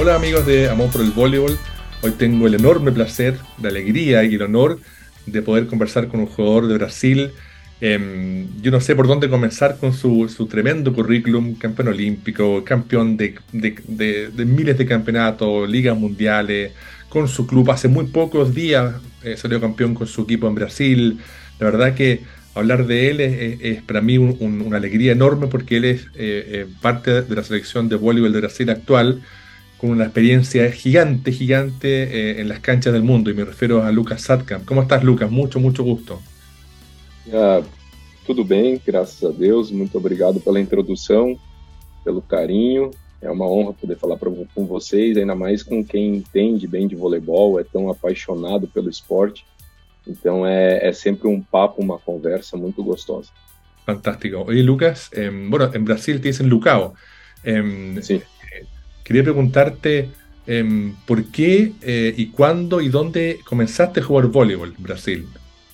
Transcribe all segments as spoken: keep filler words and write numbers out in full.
Hola amigos de Amor por el Voleibol. Hoy tengo el enorme placer, la alegría y el honor de poder conversar con un jugador de Brasil. Em, yo no sé por dónde comenzar con su, su tremendo currículum: campeón olímpico, campeón de, de- de- de miles de campeonatos, ligas mundiales, con su club. Hace muy pocos días eh, salió campeón con su equipo en Brasil. La verdad que hablar de él es, es- es para mí un- un- una alegría enorme, porque él es eh, eh, parte de la selección de voleibol de Brasil actual, con una experiencia gigante, gigante eh, en las canchas del mundo, y me refiero a Lucas Satkamp. ¿Cómo estás, Lucas? Mucho, mucho gusto. Ah, tudo bem, graças a Deus. Muito obrigado pela introdução, pelo carinho. É uma honra poder falar pra, com vocês, ainda mais com quem entende bem de voleibol, é tão apaixonado pelo esporte. Então é, é sempre um papo, uma conversa muito gostosa. Fantástico. Oye, Lucas, eh, bueno, en Brasil te dicen Lucao. Eh, Sim. Quería preguntarte eh, por qué eh, y cuándo y dónde comenzaste a jugar voleibol en Brasil.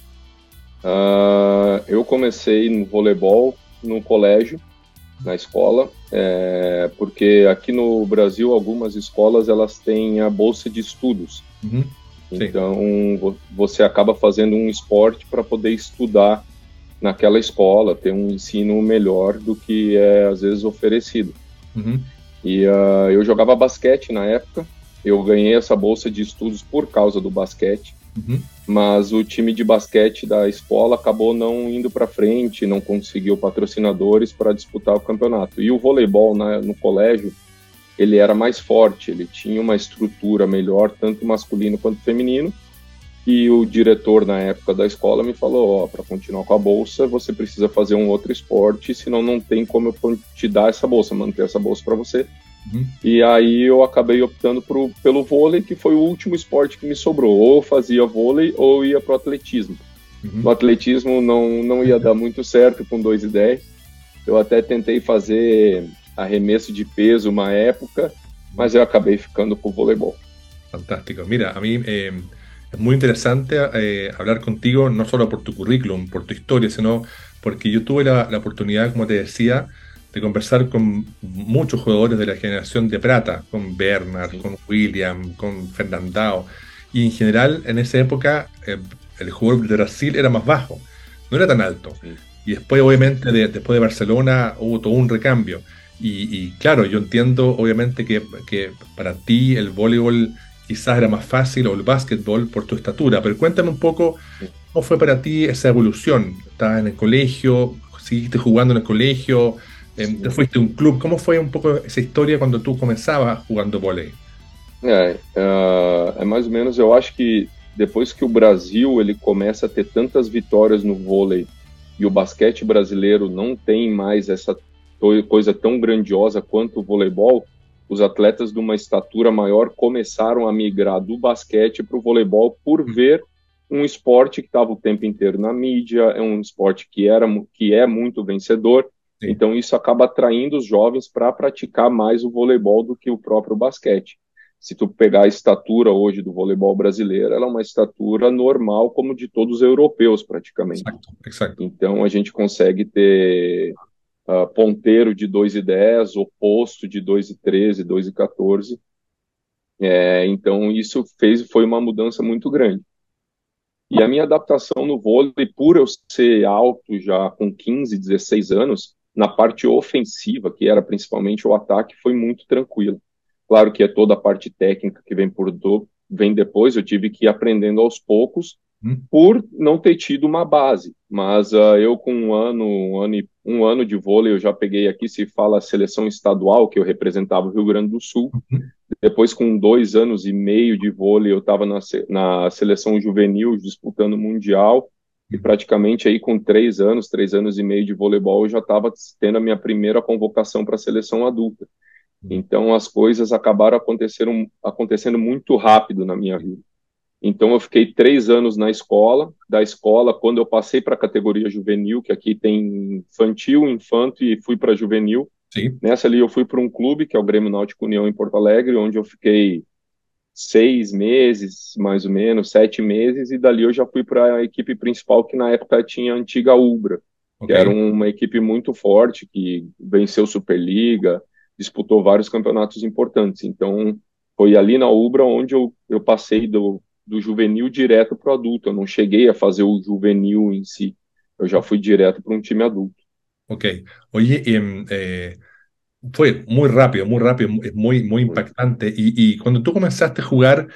Ah, eu comecei no voleibol no colégio, na escola, é, porque aqui no Brasil algumas escolas elas têm a bolsa de estudos. Ujú. Sí. Então, vo- você acaba fazendo um esporte para poder estudar naquela escola, ter um ensino melhor do que é às vezes oferecido. Ujú. E uh, eu jogava basquete na época, eu ganhei essa bolsa de estudos por causa do basquete, Ujú. mas o time de basquete da escola acabou não indo para frente, não conseguiu patrocinadores para disputar o campeonato. E o voleibol na, no colégio, ele era mais forte, ele tinha uma estrutura melhor, tanto masculino quanto feminino. E o diretor na época da escola me falou: ó, para continuar com a bolsa, você precisa fazer um outro esporte, senão não tem como eu te dar essa bolsa, manter essa bolsa para você. Ujú. E aí eu acabei optando pro, pelo vôlei, que foi o último esporte que me sobrou. Ou eu fazia vôlei ou ia pro atletismo. Ujú. No atletismo não, não ia dar muito certo com dois e dez. Eu até tentei fazer arremesso de peso uma época, mas eu acabei ficando com o voleibol. Fantástico. Mira, a mí eh, es muy interesante eh, hablar contigo, no solo por tu currículum, por tu historia, sino porque yo tuve la, la oportunidad, como te decía, de conversar con muchos jugadores de la generación de plata, con Bernard, Sim, con William, con Fernandao, y en general en esa época eh, el jugador de Brasil era más bajo, no era tan alto. sim, Y después, sim, obviamente, de- después de Barcelona hubo todo un recambio. Y, y claro, yo entiendo, obviamente, que, que para ti el voleibol quizás era más fácil, o el básquetbol, por tu estatura, pero cuéntame un poco sim. cómo fue para ti esa evolución. ¿Estabas en el colegio? ¿Seguiste jugando en el colegio? Em, ¿Te Sim. fuiste a un club? ¿Cómo fue un poco esa historia cuando tú comenzabas jugando vóley? É, ah, é mais ou menos, eu acho que depois que o Brasil ele começa a ter tantas vitórias no vôlei e o basquete brasileiro não tem mais essa to- coisa tão grandiosa quanto o voleibol, os atletas de uma estatura maior começaram a migrar do basquete para o voleibol por ver um esporte que estava o tempo inteiro na mídia, é um esporte que era mu- que é muito vencedor. Sí. Então isso acaba atraindo os jovens para praticar mais o voleibol do que o próprio basquete. Se tu pegar a estatura hoje do voleibol brasileiro, ela é uma estatura normal, como de todos os europeus, praticamente. Exacto, exacto. Então, a gente consegue ter uh, ponteiro de dois e dez, oposto de dois e treze, dois e quatorze. É, então, isso fez, foi uma mudança muito grande. E a minha adaptação no vôlei, por eu ser alto já com quinze, dezesseis anos, na parte ofensiva, que era principalmente o ataque, foi muito tranquilo. Claro que é toda a parte técnica que vem por do, vem depois, eu tive que ir aprendendo aos poucos ¿Mm? por não ter tido uma base. Mas uh, eu com um ano, um ano, e, um ano de vôlei, eu já peguei aqui, se fala seleção estadual, que eu representava o Rio Grande do Sul. Ujú. Depois, com dois anos e meio de vôlei, eu estava na, na seleção juvenil disputando o Mundial. E praticamente aí com três anos, três anos e meio de voleibol, eu já estava tendo a minha primeira convocação para a seleção adulta. Então as coisas acabaram acontecendo, acontecendo muito rápido na minha vida. Então eu fiquei três anos na escola. Da escola, quando eu passei para a categoria juvenil, que aqui tem infantil, infanto, e fui para juvenil. Sí. Nessa ali eu fui para um clube, que é o Grêmio Náutico União em Porto Alegre, onde eu fiquei seis meses, mais ou menos, sete meses, e dali eu já fui para a equipe principal, que na época tinha a antiga Ubra, que Ok. era uma equipe muito forte, que venceu Superliga, disputou vários campeonatos importantes. Então, Foi ali na Ubra onde eu, eu passei do, do juvenil direto para o adulto. Eu não cheguei a fazer o juvenil em si. Eu já fui direto para um time adulto. Ok. Oye, em, eh, fue muy rápido, muy rápido, es muy, muy Foi. impactante. Y, y cuando tú comenzaste a jugar,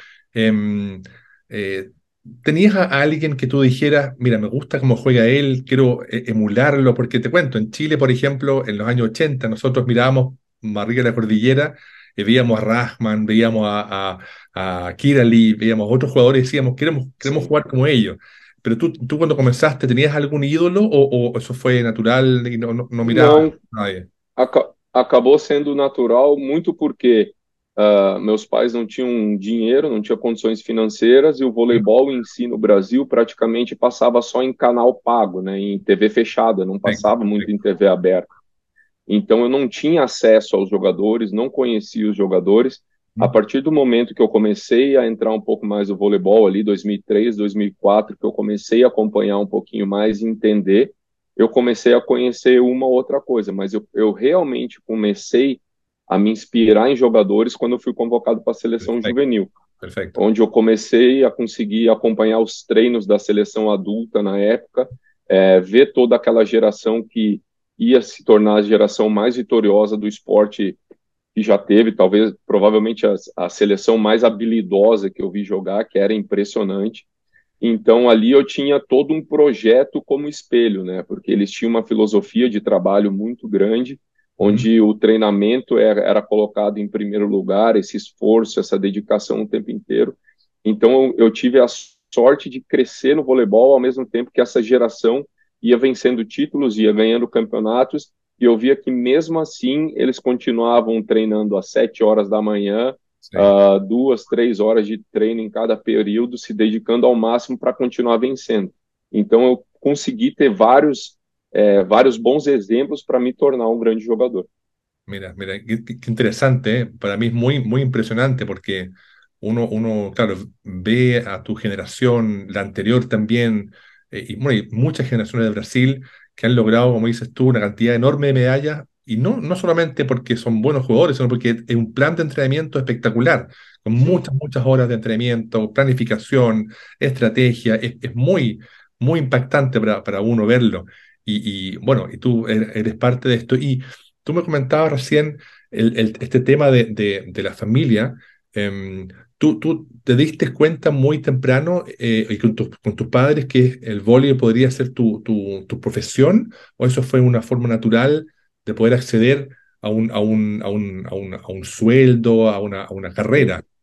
em, eh, ¿tenías a alguien que tú dijeras, mira, me gusta cómo juega él, quiero eh, emularlo? Porque te cuento, en Chile, por ejemplo, en los años ochenta, nosotros mirábamos más arriba de la cordillera y veíamos a Rahman, veíamos a, a, a Kirali, veíamos a otros jugadores y decíamos, queremos, queremos Sim. jugar como ellos. Pero tú, tú cuando comenzaste, ¿tenías algún ídolo o, o eso fue natural y no, no, no mirabas Não, a nadie? aca- acabou sendo natural muito porque ah, meus pais não tinham dinheiro, não tinham condições financeiras e o voleibol em si no Brasil praticamente passava só em canal pago, né, em T V fechada, não Perfecto, passava muito em perfecto. T V aberta. Então eu não tinha acesso aos jogadores, não conhecia os jogadores. A Ujú. partir do momento que eu comecei a entrar um pouco mais no voleibol, ali dois mil e três, dois mil e quatro, que eu comecei a acompanhar um pouquinho mais e entender, eu comecei a conhecer uma outra coisa, mas eu, eu realmente comecei a me inspirar em jogadores quando eu fui convocado para a seleção Perfecto, juvenil, perfecto. onde eu comecei a conseguir acompanhar os treinos da seleção adulta na época, é, ver toda aquela geração que ia se tornar a geração mais vitoriosa do esporte que já teve, talvez, provavelmente a, a seleção mais habilidosa que eu vi jogar, que era impressionante. Então ali eu tinha todo um projeto como espelho, né? Porque eles tinham uma filosofia de trabalho muito grande, Ujú. onde o treinamento era, era colocado em primeiro lugar, esse esforço, essa dedicação o tempo inteiro. Então eu, eu tive a sorte de crescer no voleibol ao mesmo tempo que essa geração ia vencendo títulos, ia ganhando campeonatos, e eu via que mesmo assim eles continuavam treinando às sete horas da manhã, Sí. uh, duas, três horas de treino em cada período, se dedicando ao máximo para continuar vencendo. Então eu consegui ter vários, é, vários bons exemplos para me tornar um grande jogador. Mira, mira, qué, qué- qué interesante, ¿eh? Para mí es muy, muy impresionante porque uno, uno, claro, ve a tu generación, la anterior también, eh, y, bueno, y muchas generaciones de Brasil que han logrado, como dices tú, una cantidad enorme de medallas, y no, no solamente porque son buenos jugadores, sino porque es un plan de entrenamiento espectacular, con Sim, muchas, muchas horas de entrenamiento, planificación, estrategia, es, es muy, muy impactante para, para uno verlo. Y, y, bueno, y tú eres eres parte de esto. Y tú me comentabas recién el- el- este tema de, de- de la familia. em, ¿tú, tú te diste cuenta muy temprano eh, y con, tus con tus padres que el vóley podría ser tu, tu, tu profesión? ¿O eso fue una forma natural de poder acceder a un, a un, a un, a un, a un sueldo, a una, a una sim. carrera?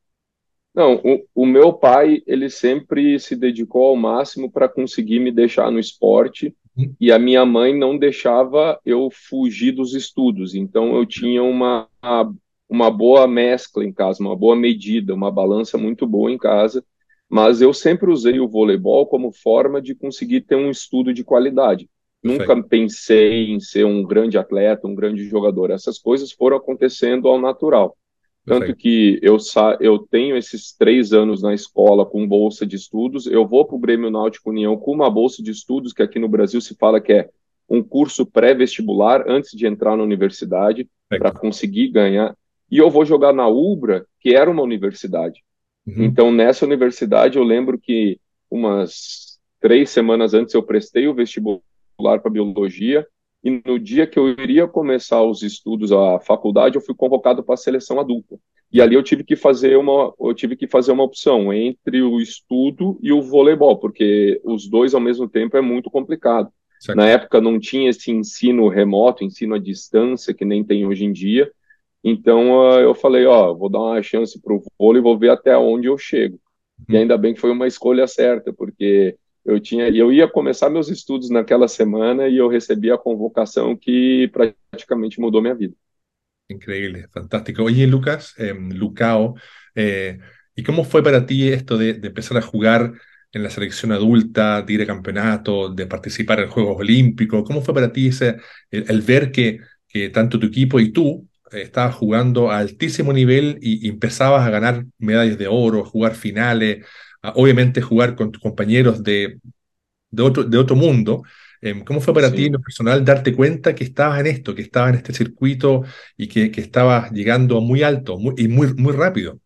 Não, o, o meu pai, ele sempre se dedicou ao máximo para conseguir me deixar no esporte, Ujú. e a minha mãe não deixava eu fugir dos estudos. Então eu tinha uma, uma boa mescla em casa, uma boa medida, uma balança muito boa em casa, mas eu sempre usei o voleibol como forma de conseguir ter um estudo de qualidade. Perfecto, Nunca pensei em ser um grande atleta, um grande jogador. Essas coisas foram acontecendo ao natural. Tanto perfecto, que eu, sa eu tenho esses três anos na escola com bolsa de estudos, eu vou para o Grêmio Náutico União com uma bolsa de estudos, que aqui no Brasil se fala que é um curso pré-vestibular antes de entrar na universidade, para perfecto. conseguir ganhar. E eu vou jogar na Ubra, que era uma universidade. Ujú. Então, nessa universidade, eu lembro que umas três semanas antes eu prestei o vestibular para biologia, e no dia que eu iria começar os estudos, a faculdade, eu fui convocado para a seleção adulta. E Ya, ali eu tive que fazer uma, eu tive que fazer uma opção entre o estudo e o voleibol, porque os dois ao mesmo tempo é muito complicado. Na exacto. época não tinha esse ensino remoto, ensino à distância, que nem tem hoje em dia. Então uh, eu falei, ó, vou dar uma chance pro vôlei, vou ver até onde eu chego. E Ujú. ainda bem que foi uma escolha certa, porque eu tinha, eu ia começar meus estudos naquela semana e eu recebi a convocação que praticamente mudou minha vida. Increíble, fantástico. Oye, Lucas, eh, Lucao, eh, ¿y cómo fue para ti esto de, de empezar a jugar en la selección adulta, de ir a campeonatos, de participar en Juegos Olímpicos? ¿Cómo fue para ti ese, el, el ver que, que tanto tu equipo y tú eh, estabas jugando a altísimo nivel y, y empezabas a ganar medallas de oro, jugar finales, a- obviamente jugar con tus compañeros de, de otro, de otro mundo? Em, ¿cómo fue para ti en sim. lo personal darte cuenta que estabas en esto, que estabas en este circuito y que, que estabas llegando muy alto muy- y muy, muy rápido?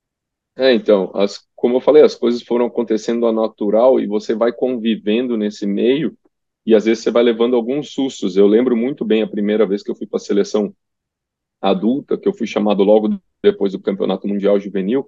É, então, as, como eu falei, as coisas foram acontecendo ao natural e você vai convivendo nesse meio e às vezes você vai levando alguns sustos. Eu lembro muito bem a primeira vez que eu fui para a seleção adulta, que eu fui chamado logo depois do Campeonato Mundial Juvenil.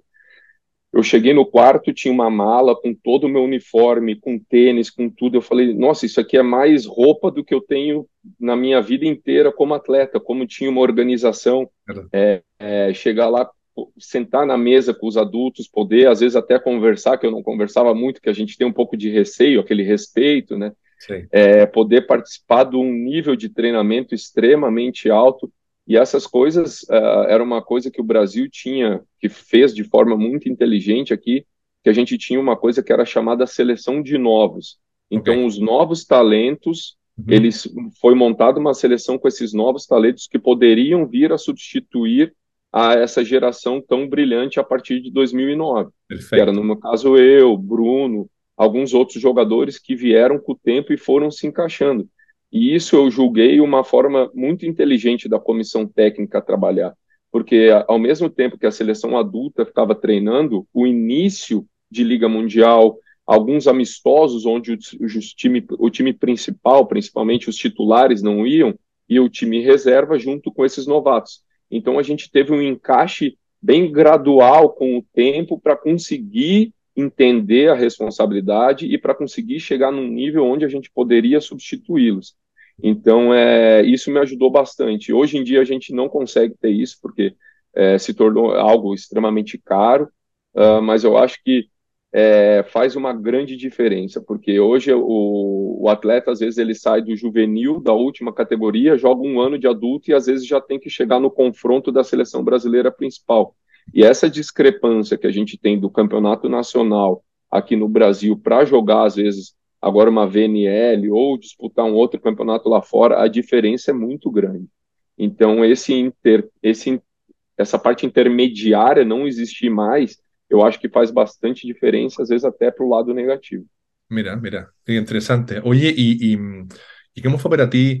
Eu cheguei no quarto, tinha uma mala com todo o meu uniforme, com tênis, com tudo. Eu falei, nossa, isso aqui é mais roupa do que eu tenho na minha vida inteira como atleta, como tinha uma organização, ¿Verdad? é, é, chegar lá, sentar na mesa com os adultos, poder, às vezes, até conversar, que eu não conversava muito, que a gente tem um pouco de receio, aquele respeito, né? Sí, É, poder participar de um nível de treinamento extremamente alto. E essas coisas uh, era uma coisa que o Brasil tinha, que fez de forma muito inteligente aqui, que a gente tinha uma coisa que era chamada seleção de novos. ok. Então, os novos talentos, Ujú. eles foi montada uma seleção com esses novos talentos que poderiam vir a substituir a essa geração tão brilhante a partir de dois mil e nove, que era, Perfecto. no meu caso, eu, Bruno, alguns outros jogadores que vieram com o tempo e foram se encaixando. E isso eu julguei uma forma muito inteligente da comissão técnica trabalhar, porque ao mesmo tempo que a seleção adulta ficava treinando, o início de Liga Mundial, alguns amistosos onde o, o, time, o time principal, principalmente os titulares, não iam, e o time reserva junto com esses novatos. Então a gente teve um encaixe bem gradual com o tempo para conseguir entender a responsabilidade e para conseguir chegar num nível onde a gente poderia substituí-los. Então, é, isso me ajudou bastante. Hoje em dia a gente não consegue ter isso porque é, se tornou algo extremamente caro, uh, mas eu acho que é, faz uma grande diferença, porque hoje o, o atleta, às vezes, ele sai do juvenil, da última categoria, joga um ano de adulto e às vezes já tem que chegar no confronto da seleção brasileira principal. E essa discrepância que a gente tem do campeonato nacional aqui no Brasil para jogar, às vezes, agora uma V N L ou disputar um outro campeonato lá fora, a diferença é muito grande. Então, esse inter, esse, essa parte intermediária não existir mais, eu acho que faz bastante diferença, às vezes até para o lado negativo. Mira, mira, qué interesante. Oye, ¿y, y, y cómo fue para ti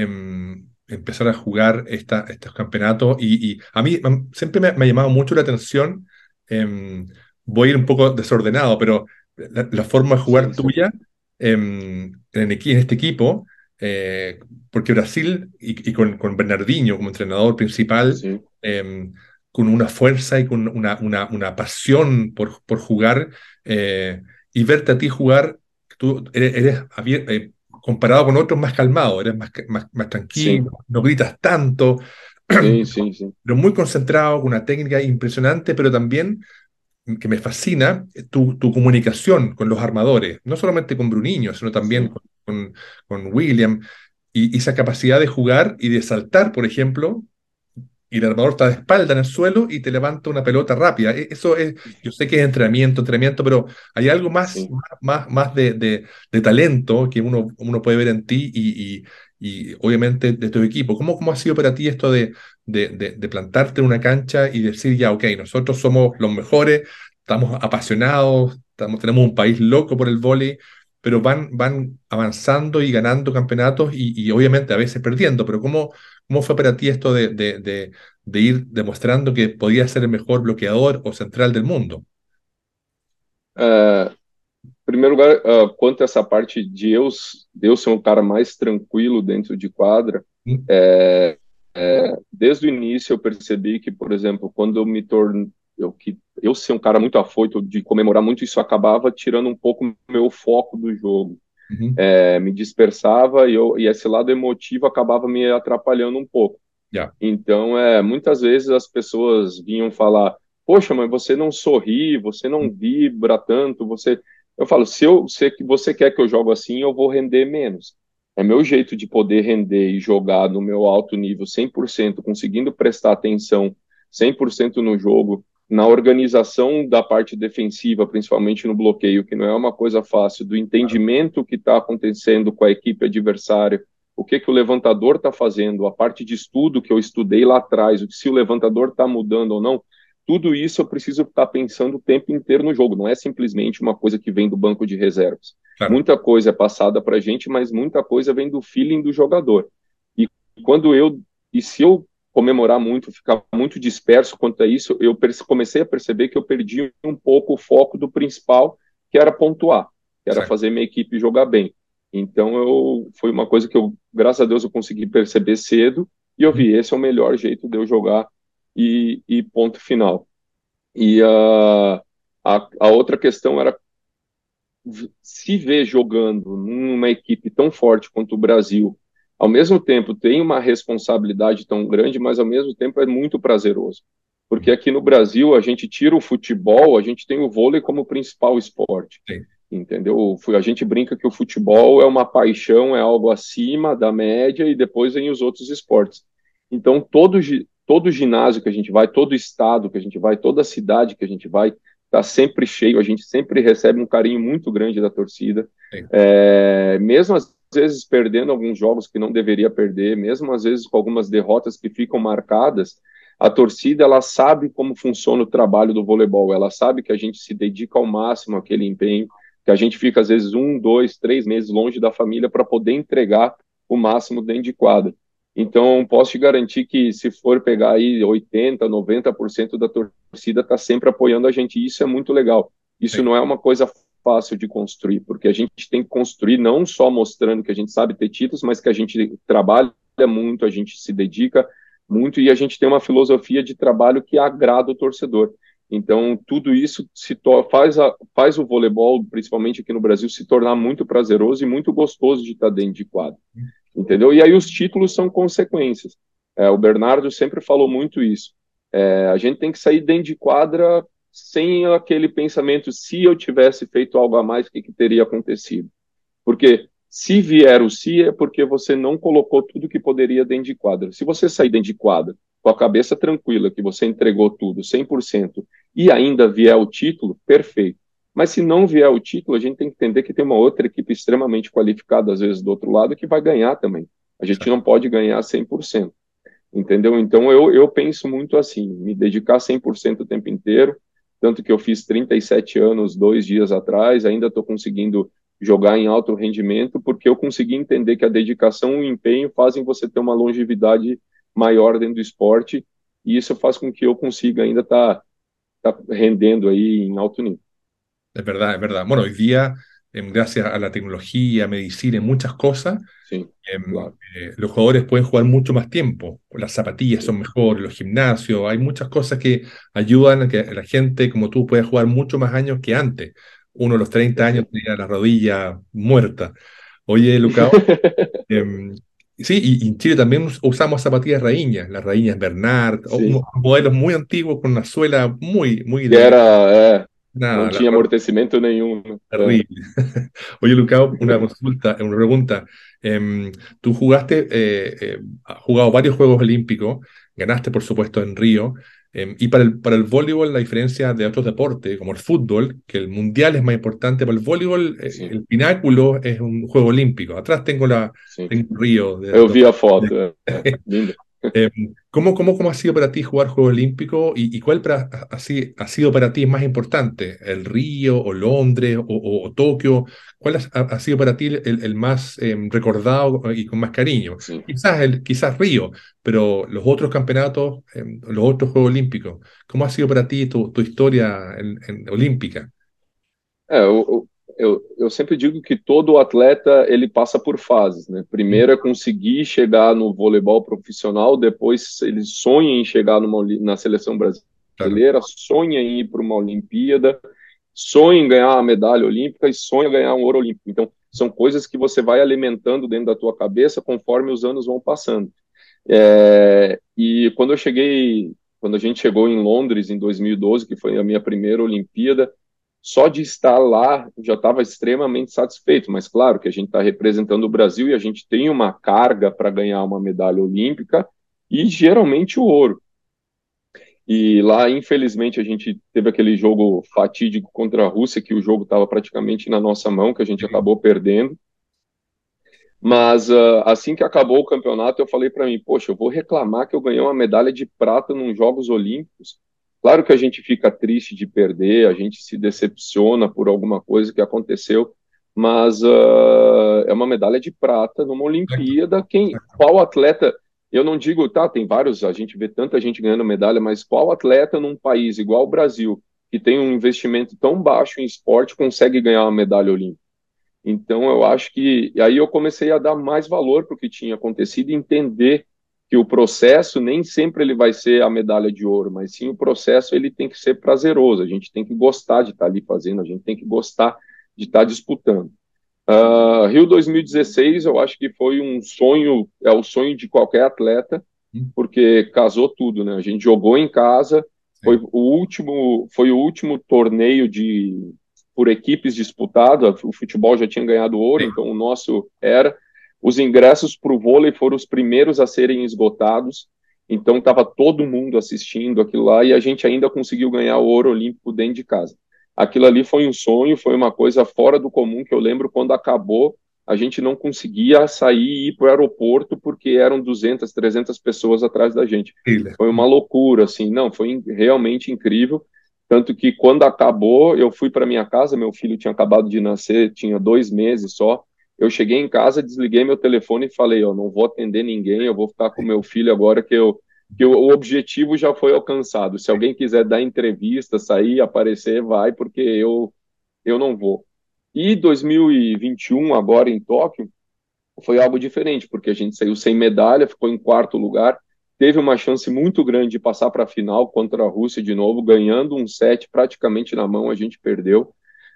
em, empezar a jugar esta, estos campeonatos? Y, y a mí am- siempre me, me ha llamado mucho la atención, em, voy a ir un poco desordenado, pero la, la forma de jugar Sim, sim, tuya em, en, equi- en este equipo, eh, porque Brasil, y, y con, con Bernardinho como entrenador principal, sim, em, con una fuerza y con una, una, una pasión por, por jugar. eh, y verte a ti jugar, tú eres, eres abier- eh, comparado con otros más calmado, eres más, más, más sim, tranquilo, no gritas tanto, sim, sim, sim, pero muy concentrado, con una técnica impresionante, pero también que me fascina tu, tu comunicación con los armadores, no solamente con Bruniño, sino también sim, con, con, con William, y, y esa capacidad de jugar y de saltar, por ejemplo, y el armador está de espalda en el suelo y te levanta una pelota rápida. E- Eso es, yo sé que es entrenamiento, entrenamiento, pero hay algo más, sim. más, más más de, de- de talento que uno, uno puede ver en ti y, y- y obviamente de tu equipo. ¿Cómo, cómo ha sido para ti esto de, de, de- de plantarte en una cancha y decir, ya, ok, nosotros somos los mejores, estamos apasionados, estamos, tenemos un país loco por el vóley, pero van, van avanzando y ganando campeonatos y, y obviamente a veces perdiendo, pero ¿cómo, cómo fue para ti esto de, de, de de ir demostrando que podía ser el mejor bloqueador o central del mundo? Uh, em primeiro lugar, uh, quanto a essa parte de eu, de eu ser um cara mais tranquilo dentro de quadra, ¿Mm? é, é, desde o início eu percebi que, por exemplo, quando eu me torno, eu, que, eu ser um cara muito afoito, de comemorar muito, isso acabava tirando um pouco o meu foco do jogo. Ujú. É, me dispersava e, eu, e esse lado emotivo acabava me atrapalhando um pouco. Ya, Então, é, muitas vezes as pessoas vinham falar: poxa, mas você não sorri, você não vibra tanto, você. Eu falo: se eu, se você quer que eu jogue assim, eu vou render menos. É meu jeito de poder render e jogar no meu alto nível cem por cento, conseguindo prestar atenção cem por cento no jogo, na organização da parte defensiva, principalmente no bloqueio, que não é uma coisa fácil, do claro, entendimento que está acontecendo com a equipe adversária, o que, que o levantador está fazendo, a parte de estudo que eu estudei lá atrás, se o levantador está mudando ou não, tudo isso eu preciso estar pensando o tempo inteiro no jogo, não é simplesmente uma coisa que vem do banco de reservas. Claro, Muita coisa é passada para a gente, mas muita coisa vem do feeling do jogador. E quando eu, e se eu comemorar muito, ficar muito disperso quanto a isso, eu comecei a perceber que eu perdi um pouco o foco do principal, que era pontuar, que era exacto. fazer minha equipe jogar bem. Então, eu, foi uma coisa que eu, graças a Deus, eu consegui perceber cedo e eu vi, esse é o melhor jeito de eu jogar e, e ponto final. E a, a, a outra questão era se ver jogando numa equipe tão forte quanto o Brasil, ao mesmo tempo tem uma responsabilidade tão grande, mas ao mesmo tempo é muito prazeroso. Porque aqui no Brasil a gente tira o futebol, a gente tem o vôlei como principal esporte. Sí, Entendeu? A gente brinca que o futebol é uma paixão, é algo acima da média e depois vem os outros esportes. Então, todo, todo ginásio que a gente vai, todo estado que a gente vai, toda cidade que a gente vai, está sempre cheio, a gente sempre recebe um carinho muito grande da torcida. sí, É, mesmo às vezes perdendo alguns jogos que não deveria perder, mesmo às vezes com algumas derrotas que ficam marcadas, a torcida ela sabe como funciona o trabalho do voleibol, ela sabe que a gente se dedica ao máximo àquele empenho, que a gente fica às vezes um, dois, três meses longe da família para poder entregar o máximo dentro de quadra. Então, posso te garantir que se for pegar aí oitenta, noventa por cento da torcida está sempre apoiando a gente, e isso é muito legal. Isso sí, não é uma coisa fácil de construir, porque a gente tem que construir não só mostrando que a gente sabe ter títulos, mas que a gente trabalha muito, a gente se dedica muito e a gente tem uma filosofia de trabalho que agrada o torcedor. Então, tudo isso se faz, a, faz o voleibol, principalmente aqui no Brasil, se tornar muito prazeroso e muito gostoso de estar dentro de quadro. Entendeu? E aí os títulos são consequências. É, o Bernardo sempre falou muito isso. É, a gente tem que sair dentro de quadra sem aquele pensamento, se eu tivesse feito algo a mais, o que, que teria acontecido? Porque se vier o se, é porque você não colocou tudo que poderia dentro de quadra. Se você sair dentro de quadra com a cabeça tranquila, que você entregou tudo, cem por cento, e ainda vier o título, perfeito. Mas se não vier o título, a gente tem que entender que tem uma outra equipe extremamente qualificada, às vezes do outro lado, que vai ganhar também. A gente não pode ganhar cem por cento. Entendeu? Então eu, eu penso muito assim, me dedicar cem por cento o tempo inteiro, tanto que eu fiz trinta e sete anos dois dias atrás, ainda estou conseguindo jogar em alto rendimento, porque eu consegui entender que a dedicação e o empenho fazem você ter uma longevidade maior dentro do esporte, e isso faz com que eu consiga ainda estar tá, tá rendendo aí em alto nível. es verdad, es verdad. Bueno, hoy día, em, gracias a la tecnología, medicina y muchas cosas, Sim, em, claro. eh, los jugadores pueden jugar mucho más tiempo. Las zapatillas Sim, son mejores, los gimnasios, hay muchas cosas que ayudan a que la gente como tú pueda jugar mucho más años que antes. Uno a los treinta años perfeito. tenía la rodilla muerta. Oye, Lucas, em, sí, y, y en Chile también us- usamos zapatillas raíñas, las raíñas Bernard, o- Sim. unos modelos muy antiguos con una suela muy, muy Que delgada. era, é, não Nada, la tinha verdad, amortecimento nenhum, né? É. terrible. Oye, Lucas, una consulta, una pregunta. Em, tú jugaste, eh, eh, has jugado varios Juegos Olímpicos, ganaste, por supuesto, en Río. Em, y para el, para el voleibol, la diferencia de otros deportes, como el fútbol, que el mundial es más importante, para el voleibol, eh, Sim, el pináculo es un Juego Olímpico. Atrás tengo la sim. tengo Río de, Eu de- vi a foto, é, é, linda. Eh, ¿cómo, cómo, cómo ha sido para ti jugar Juegos Olímpicos y, y cuál para- ha, ha si- ha sido para ti más importante? ¿El Río o Londres o, o- o Tokio? ¿Cuál ha, ha sido para ti el, el más eh, recordado y con más cariño? Sim. Quizás, el, quizás Río, pero los otros campeonatos, eh, los otros Juegos Olímpicos, ¿cómo ha sido para ti tu, tu historia en- en- olímpica? É, eu, eu, eu sempre digo que todo atleta ele passa por fases, né? Mm, Primeiro é conseguir chegar no voleibol profissional, depois ele sonha em chegar numa, Oli- na seleção claro, brasileira, sonha em ir para uma Olimpíada, sonha em ganhar uma medalha olímpica e sonha em ganhar um ouro olímpico. Então, são coisas que você vai alimentando dentro da tua cabeça conforme os anos vão passando. É, e quando eu cheguei, quando a gente chegou em Londres em dois mil e doze, que foi a minha primeira Olimpíada, só de estar lá eu já estava extremamente satisfeito. Mas claro que a gente está representando o Brasil e a gente tem uma carga para ganhar uma medalha olímpica e geralmente o ouro. E lá, infelizmente, a gente teve aquele jogo fatídico contra a Rússia, que o jogo estava praticamente na nossa mão, que a gente sí, acabou perdendo. Mas uh, assim que acabou o campeonato, eu falei para mim, poxa, eu vou reclamar que eu ganhei uma medalha de prata nos Jogos Olímpicos. Claro que a gente fica triste de perder, a gente se decepciona por alguma coisa que aconteceu, mas uh, é uma medalha de prata numa Exacto, Olimpíada. Quem, exacto. qual atleta? Eu não digo, tá, tem vários, a gente vê tanta gente ganhando medalha, mas qual atleta num país igual o Brasil, que tem um investimento tão baixo em esporte, consegue ganhar uma medalha olímpica? Então, eu acho que. E aí eu comecei a dar mais valor para o que tinha acontecido e entender que o processo nem sempre ele vai ser a medalha de ouro, mas sim o processo ele tem que ser prazeroso. A gente tem que gostar de estar ali fazendo, a gente tem que gostar de estar disputando. Uh, Rio dois mil e dezesseis, eu acho que foi um sonho, é o sonho de qualquer atleta, Mm, porque casou tudo, né? A gente jogou em casa, foi sí, o último, foi o último torneio de por equipes disputado. O futebol já tinha ganhado ouro, sí, então o nosso era. Os ingressos para o vôlei foram os primeiros a serem esgotados, então estava todo mundo assistindo aquilo lá e a gente ainda conseguiu ganhar o ouro olímpico dentro de casa. Aquilo ali foi um sonho, foi uma coisa fora do comum que eu lembro quando acabou a gente não conseguia sair e ir para o aeroporto porque eram duzentas, trezentas pessoas atrás da gente. increíble. Foi uma loucura, assim, não, foi realmente incrível. Tanto que quando acabou, eu fui para minha casa, meu filho tinha acabado de nascer, tinha dois meses só. Eu cheguei em casa, desliguei meu telefone e falei, eu não vou atender ninguém, eu vou ficar com meu filho agora que eu que o, o objetivo já foi alcançado. Se alguém quiser dar entrevista, sair, aparecer, vai, porque eu eu não vou. E dois mil e vinte e um, agora em Tóquio, foi algo diferente, porque a gente saiu sem medalha, ficou em quarto lugar, teve uma chance muito grande de passar para a final contra a Rússia de novo, ganhando um set praticamente na mão, a gente perdeu.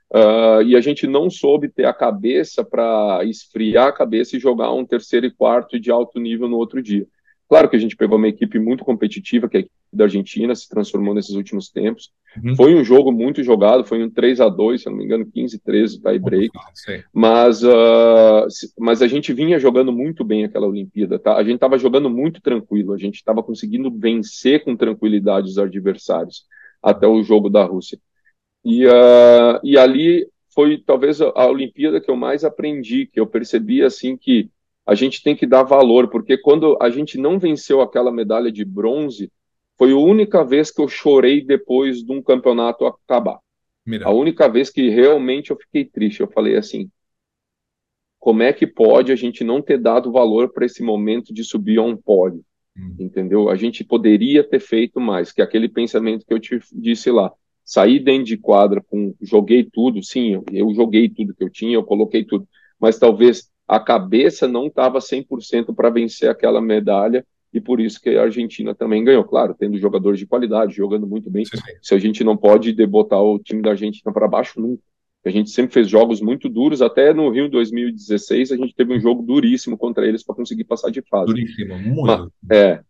Uh, e a gente não soube ter a cabeça para esfriar a cabeça e jogar um terceiro e quarto de alto nível no outro dia. Claro que a gente pegou uma equipe muito competitiva, que é a equipe da Argentina, se transformou nesses últimos tempos. Ujú. Foi um jogo muito jogado, foi um três a dois, se não me engano, quinze a treze tie Muy break. difícil, sí. Mas, uh, mas a gente vinha jogando muito bem aquela Olimpíada, tá? A gente estava jogando muito tranquilo, a gente estava conseguindo vencer com tranquilidade os adversários até o jogo da Rússia. E, uh, e ali foi talvez a, a Olimpíada que eu mais aprendi, que eu percebi assim que a gente tem que dar valor, porque quando a gente não venceu aquela medalha de bronze, foi a única vez que eu chorei depois de um campeonato acabar. A Mira. única vez que realmente eu fiquei triste. Eu falei assim, como é que pode a gente não ter dado valor para esse momento de subir a um pódio? Mm, Entendeu? A gente poderia ter feito mais, que é aquele pensamento que eu te disse lá. Saí dentro de quadra, com, joguei tudo, sim, eu, eu joguei tudo que eu tinha, eu coloquei tudo, mas talvez a cabeça não estava cem por cento para vencer aquela medalha, e por isso que a Argentina também ganhou. Claro, tendo jogadores de qualidade, jogando muito bem. sí, sí. Se a gente não pode botar o time da Argentina para baixo, nunca. A gente sempre fez jogos muito duros, até no Rio dois mil e dezesseis a gente teve um jogo duríssimo contra eles para conseguir passar de fase. Durísimo, muy Mas, duro. é,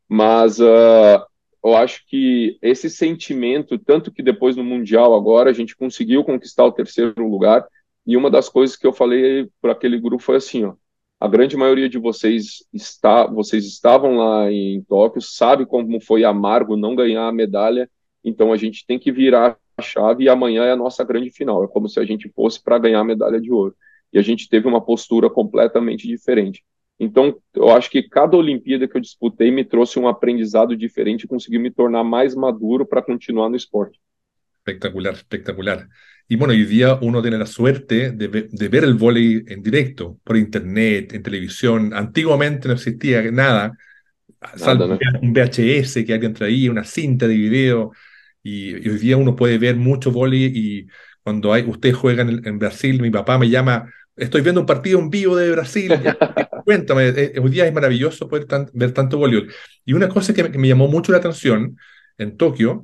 mas uh, eu acho que esse sentimento, tanto que depois no Mundial agora a gente conseguiu conquistar o terceiro lugar, e uma das coisas que eu falei para aquele grupo foi assim, ó, a grande maioria de vocês está, vocês estavam lá em Tóquio, sabe como foi amargo não ganhar a medalha, então a gente tem que virar a chave e amanhã é a nossa grande final, é como se a gente fosse para ganhar a medalha de ouro. E a gente teve uma postura completamente diferente. Então, eu acho que cada Olimpíada que eu disputei me trouxe um aprendizado diferente e consegui me tornar mais maduro para continuar no esporte. Espectacular, espectacular. Y bueno, hoy día uno tiene la suerte de, ve- de ver el vóley en directo, por internet, en televisión. Antiguamente no existía nada, salvo Nada, né? un V H S que alguien traía, una cinta de video. Y, y hoy día uno puede ver mucho vóley y cuando hay, ustedes juegan en, en Brasil, mi papá me llama, estoy viendo un partido en vivo de Brasil, ya, cuéntame, eh, hoy día es maravilloso poder tan- ver tanto voleibol. Y una cosa que me, que me llamó mucho la atención en Tokio,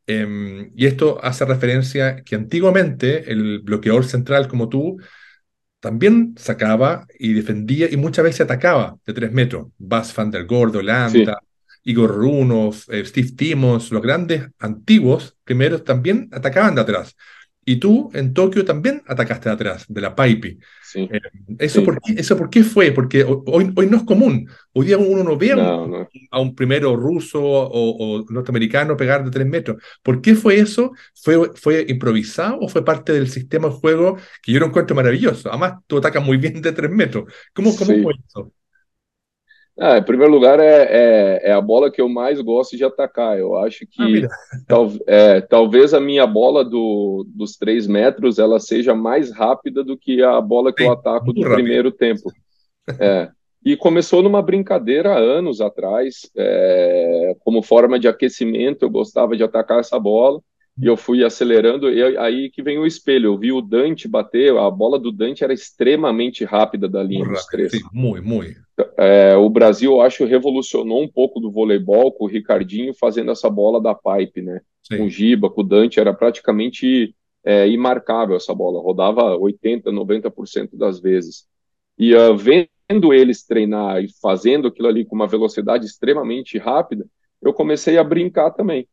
em, y esto hace referencia que antiguamente el bloqueador central como tú también sacaba y defendía y muchas veces atacaba de tres metros. Bas van der Goor de Sim, Holanda, Igor Runov, eh, Steve Timmons, los grandes antiguos primeros también atacaban de atrás. Y tú en Tokio también atacaste de atrás, de la Paipi. sim, Eh, ¿eso sim. por qué, eso por qué fue? Porque ho- hoy, hoy no es común. Hoy día uno no ve a un, Não, não. a un primero ruso o, o norteamericano pegar de tres metros. ¿Por qué fue eso? ¿Fue, fue improvisado o fue parte del sistema de juego que yo lo encuentro maravilloso? Además, tú atacas muy bien de tres metros. ¿Cómo, cómo fue Sim. eso? Ah, em primeiro lugar, é, é, é a bola que eu mais gosto de atacar. Eu acho Ah, que mira, tal, é, talvez a minha bola do, dos três metros ela seja mais rápida do que a bola que eu sí, ataco muy do rápido. primeiro tempo. É. E começou numa brincadeira há anos atrás, é, como forma de aquecimento, eu gostava de atacar essa bola, e eu fui acelerando, e aí que vem o espelho, eu vi o Dante bater, a bola do Dante era extremamente rápida da Muy linha dos rápido, sí, três. muy, muy. É, o Brasil, eu acho, revolucionou um pouco do voleibol com o Ricardinho fazendo essa bola da pipe, né? Com o Sí. Giba, com o Dante, era praticamente é, imarcável essa bola, rodava oitenta, noventa por cento das vezes. E uh, vendo eles treinar e fazendo aquilo ali com uma velocidade extremamente rápida, eu comecei a brincar também.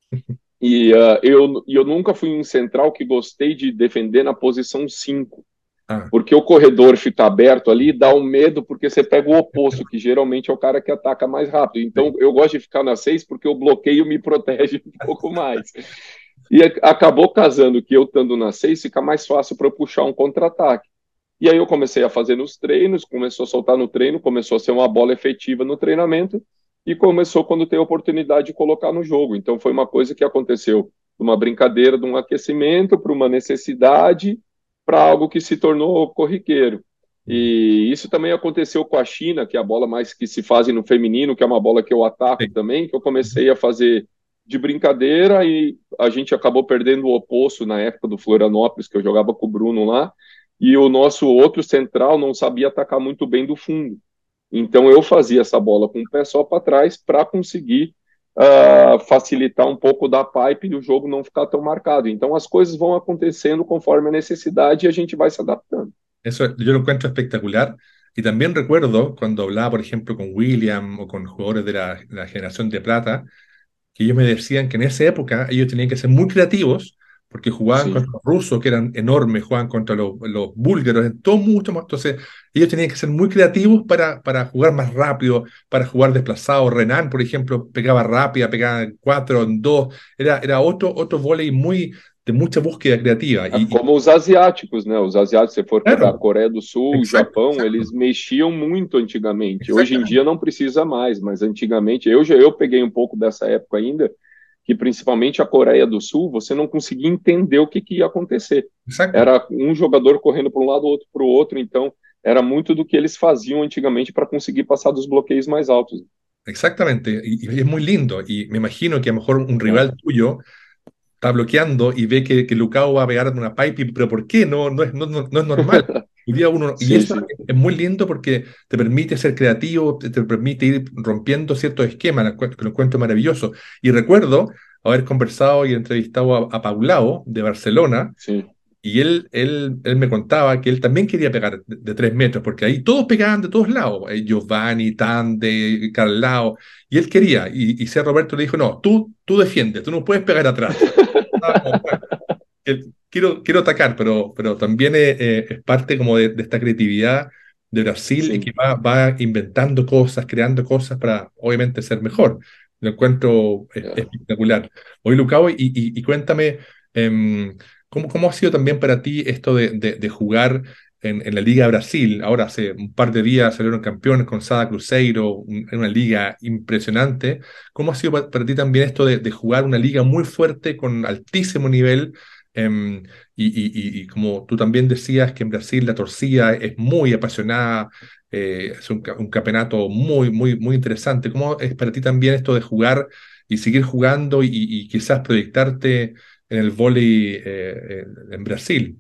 E uh, eu, eu nunca fui um central que gostei de defender na posição cinco, Ah, porque o corredor fica aberto ali dá um medo, porque você pega o oposto, que geralmente é o cara que ataca mais rápido. Então sí. eu gosto de ficar na seis porque o bloqueio me protege um pouco mais. E acabou casando que eu estando na seis fica mais fácil para puxar um contra-ataque. E aí eu comecei a fazer nos treinos, começou a soltar no treino, começou a ser uma bola efetiva no treinamento e começou quando tem a oportunidade de colocar no jogo. Então foi uma coisa que aconteceu de uma brincadeira, de um aquecimento para uma necessidade, para algo que se tornou corriqueiro. E isso também aconteceu com a China, que é a bola mais que se faz no feminino, que é uma bola que eu ataco Sí. também, que eu comecei a fazer de brincadeira e a gente acabou perdendo o oposto na época do Florianópolis, que eu jogava com o Bruno lá, e o nosso outro central não sabia atacar muito bem do fundo. Então eu fazia essa bola com o pé só para trás para conseguir uh, facilitar um pouco da pipe e o jogo não ficar tão marcado. Então as coisas vão acontecendo conforme a necessidade e a gente vai se adaptando. Eso yo lo encuentro espectacular. Y también recuerdo cuando hablaba, por ejemplo, con William o con jugadores de la, de la generación de plata, que ellos me decían que en esa época ellos tenían que ser muy creativos porque jugaban Sim. contra los rusos, que eran enormes, jugaban contra los, los búlgaros, todo mucho más. Entonces, ellos tenían que ser muy creativos para, para jugar más rápido, para jugar desplazados. Renan, por ejemplo, pegaba rápida, pegaba en cuatro, en dos. Era, era otro, otro vóley muy, de mucha búsqueda creativa. Y, y Como os asiáticos, né? Os asiáticos, se for pegar a claro, Coreia do Sul, o exacto, Japão, eles exacto, mexiam muito antigamente. Hoje em dia exactamente, não precisa mais, mas antigamente, eu já eu peguei um pouco dessa época ainda, que principalmente a Coreia do Sul, você não conseguia entender o que, que ia acontecer. exacto. Era um jogador correndo para um lado, outro para o outro, então era muito do que eles faziam antigamente para conseguir passar dos bloqueios mais altos. Exactamente, y, y es muy lindo. Y me imagino que a lo mejor un Né? rival tuyo está bloqueando y ve que, que Lucao va a pegar una pipe, y- pero ¿por qué? No, no es, no, no, no es normal. Hoy día uno, y Sim, eso sim. es muy lindo porque te permite ser creativo, te, te permite ir rompiendo ciertos esquemas, lo encuentro- que lo encuentro maravilloso. Y recuerdo haber conversado y entrevistado a, a Paulao de Barcelona, Sim. y él, él, él me contaba que él también quería pegar de, de tres metros, porque ahí todos pegaban de todos lados, eh, Giovanni, Tande, Carlao, y él quería, y, y C. Roberto le dijo, no, tú, tú defiendes, tú no puedes pegar atrás. Estaba como, "Bueno, eh, quiero, quiero atacar, pero, pero también eh, eh, es parte como de, de esta creatividad de Brasil y que Sim. va, va inventando cosas, creando cosas para obviamente ser mejor. Lo encuentro eh, É. espectacular. Oye, Lucao, y, y, y cuéntame, em, ¿cómo, cómo ha sido también para ti esto de, de, de jugar en, en la Liga de Brasil? Ahora hace un par de días salieron campeones con Sada Cruzeiro, un- en una liga impresionante. ¿Cómo ha sido pa- para, ti también esto de, de jugar una liga muy fuerte con altísimo nivel? Em, y, y- y- y como tú también decías que en Brasil la torcida es muy apasionada, eh, es un, ca- un campeonato muy, muy, muy interesante. ¿Cómo es para ti también esto de jugar y seguir jugando y, y quizás proyectarte en el vóley eh, en, en Brasil?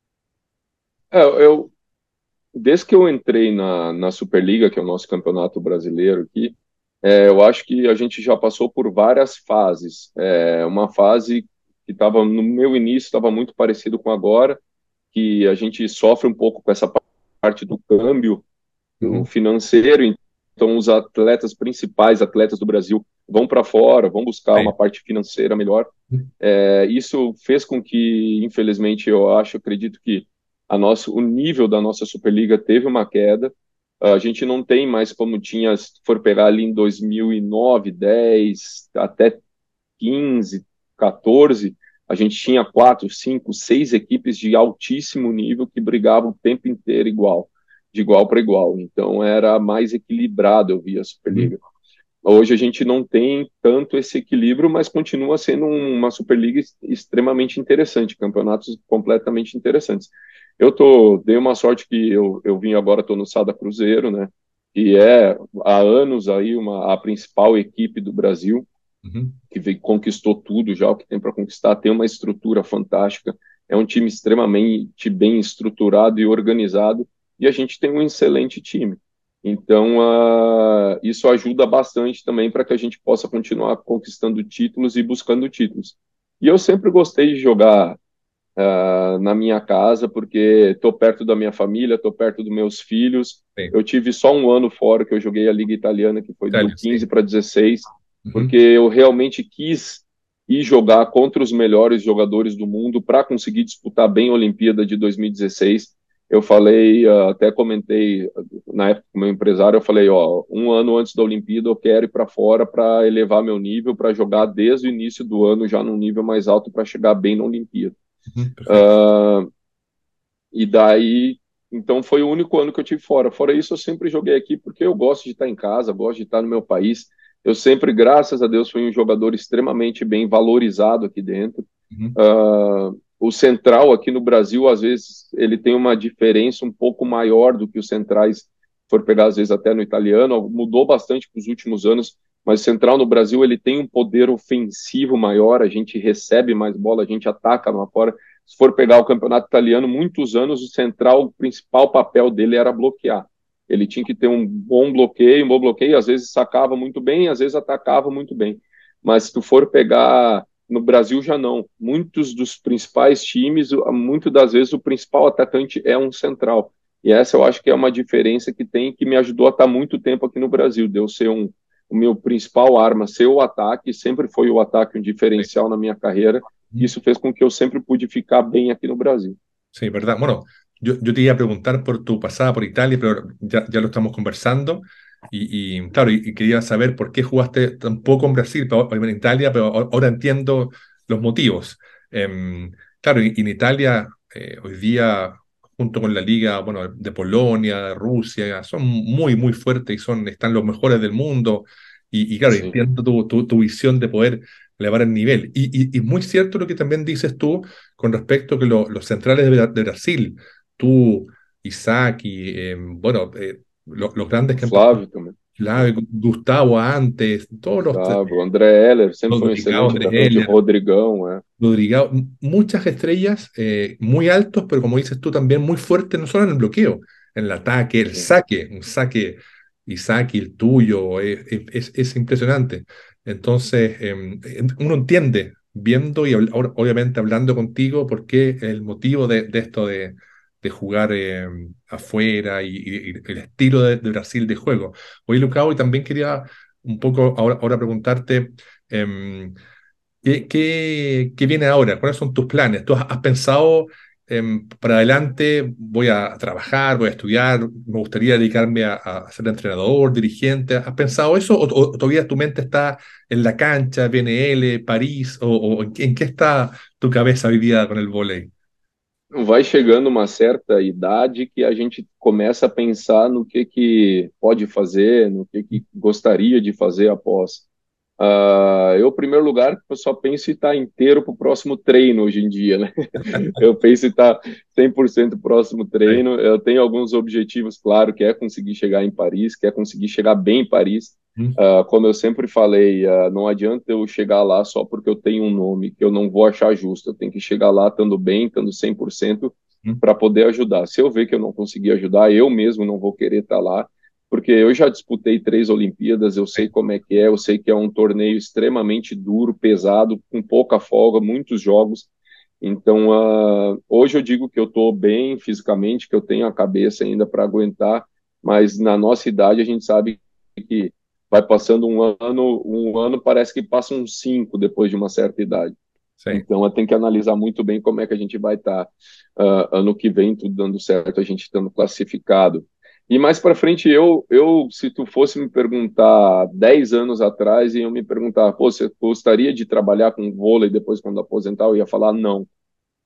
É, eu, desde que eu entrei na, na Superliga, que é o nosso campeonato brasileiro aqui, é, eu acho que a gente já passou por várias fases. É, uma fase que estava no meu início, estava muito parecido com agora, que a gente sofre um pouco com essa parte do câmbio do Ujú. financeiro, então os atletas principais, atletas do Brasil, vão para fora, vão buscar Sí. uma parte financeira melhor. É, isso fez com que, infelizmente, eu acho, acredito que a nosso, o nível da nossa Superliga teve uma queda. A gente não tem mais como tinha, se for pegar ali em dois mil e nove, dez, até quinze, quatorze, a gente tinha quatro, cinco, seis equipes de altíssimo nível que brigavam o tempo inteiro igual. de igual para igual. Então era mais equilibrado, eu via a Ujú, Superliga. Hoje a gente não tem tanto esse equilíbrio, mas continua sendo um- uma Superliga es- extremamente interessante, campeonatos completamente interessantes. Eu tô, dei uma sorte que eu, eu vim agora, estou no Sada Cruzeiro, né? Que é há anos aí uma, a principal equipe do Brasil, ujú. que veio, conquistou tudo já o que tem para conquistar, tem uma estrutura fantástica, é um time extremamente bem estruturado e organizado, e a gente tem um excelente time. Então, uh, isso ajuda bastante também para que a gente possa continuar conquistando títulos e buscando títulos. E eu sempre gostei de jogar uh, na minha casa, porque estou perto da minha família, estou perto dos meus filhos. Sí, Eu tive só um ano fora que eu joguei a Liga Italiana, que foi do Italia, quinze sí. para dezesseis, Ujú, porque eu realmente quis ir jogar contra os melhores jogadores do mundo para conseguir disputar bem a Olimpíada de dois mil e dezesseis. Eu falei, uh, até comentei na época com o meu empresário, eu falei, ó, um ano antes da Olimpíada eu quero ir para fora para elevar meu nível, para jogar desde o início do ano já num nível mais alto para chegar bem na Olimpíada. ujú, perfecto. Uh, e daí, então foi o único ano que eu tive fora. Fora isso, eu sempre joguei aqui porque eu gosto de estar em casa, gosto de estar no meu país. Eu sempre, graças a Deus, fui um jogador extremamente bem valorizado aqui dentro. Ujú, Uh, o central aqui no Brasil, às vezes, ele tem uma diferença um pouco maior do que os centrais, se for pegar às vezes até no italiano, mudou bastante nos últimos anos, mas o central no Brasil ele tem um poder ofensivo maior, a gente recebe mais bola, a gente ataca lá fora. Se for pegar o campeonato italiano, muitos anos o central, o principal papel dele era bloquear. Ele tinha que ter um bom bloqueio, um bom bloqueio, às vezes sacava muito bem, às vezes atacava muito bem. Mas se tu for pegar no Brasil já não. Muitos dos principais times, muitas das vezes o principal atacante é um central. E essa eu acho que é uma diferença que tem que me ajudou a estar muito tempo aqui no Brasil, de eu ser um o meu principal arma ser o ataque, sempre foi o ataque um sí. diferencial na minha carreira. Ujú. Isso fez com que eu sempre pude ficar bem aqui no Brasil. Sí, verdad. Bueno, yo, yo te iba a preguntar por tu pasada por Italia, pero ya, ya lo estamos conversando. Y, y, claro, y, y quería saber por qué jugaste tan poco en Brasil, pero, en Italia, pero ahora ahora entiendo los motivos. Em, claro, y, y en Italia, eh, hoy día, junto con la liga, bueno, de Polonia, de Rusia, son muy, muy fuertes y son, están los mejores del mundo. Y, y claro, Sim, entiendo tu, tu, tu visión de poder elevar el nivel. Y, y, y muy cierto lo que también dices tú con respecto a que lo- los centrales de, Bra- de Brasil, tú, Isaac y, eh, bueno, eh, lo- los grandes o que han pasado, Flávio também. Clave, É. Gustavo antes, todos los, eh, Gustavo, André Heller sempre foi um Rodrigao, excelente Andrés atacante, Heller, Rodrigão, é. Rodrigao, m- muchas estrellas eh, muy altos, pero como dices tú, también muy fuertes, no solo en el bloqueo, en el ataque, el Sim, saque, un saque, Isaac, y el tuyo, eh, es, es- es impresionante. Entonces, em, em, uno entiende, viendo y habl- ahora, obviamente hablando contigo, por qué el motivo de, de esto de, de jugar em, afuera y, y- y el estilo de, de Brasil de juego. Oye, Lucao, y también quería un poco ahora, ahora preguntarte. em, ¿Qué, qué- qué viene ahora? ¿Cuáles son tus planes? ¿Tú has, has pensado em, para adelante, voy a trabajar, voy a estudiar, me gustaría dedicarme a, a ser entrenador, dirigente? ¿Has pensado eso o, o todavía tu mente está en la cancha, B N L, París? ¿O, o en, qué en qué está tu cabeza vivida con el vóley? vai chegando uma certa idade que a gente começa a pensar no que que pode fazer, no que que gostaria de fazer após. Uh, eu, em primeiro lugar, eu só penso em estar inteiro para o próximo treino hoje em dia, né? Eu penso em estar cem por cento próximo Ahí. treino. Eu tenho alguns objetivos, claro, que é conseguir chegar em Paris, que é conseguir chegar bem em Paris. ¿Mm? Uh, como eu sempre falei, uh, não adianta eu chegar lá só porque eu tenho um nome, que eu não vou achar justo. Eu tenho que chegar lá estando bem, estando cem por cento ¿Mm? para poder ajudar. Se eu ver que eu não conseguir ajudar, eu mesmo não vou querer estar lá, porque eu já disputei três Olimpíadas, eu sei Ahí. como é que é, eu sei que é um torneio extremamente duro, pesado, com pouca folga, muitos jogos. Então, uh, hoje eu digo que eu estou bem fisicamente, que eu tenho a cabeça ainda para aguentar, mas na nossa idade a gente sabe que vai passando um ano, um ano parece que passa uns cinco depois de uma certa idade. Sí. Então, eu tenho que analisar muito bem como é que a gente vai estar uh, ano que vem, tudo dando certo, a gente estando classificado. E mais para frente, eu, eu, se tu fosse me perguntar dez anos atrás, e eu me perguntar, pô, você gostaria de trabalhar com vôlei depois quando aposentar? Eu ia falar não.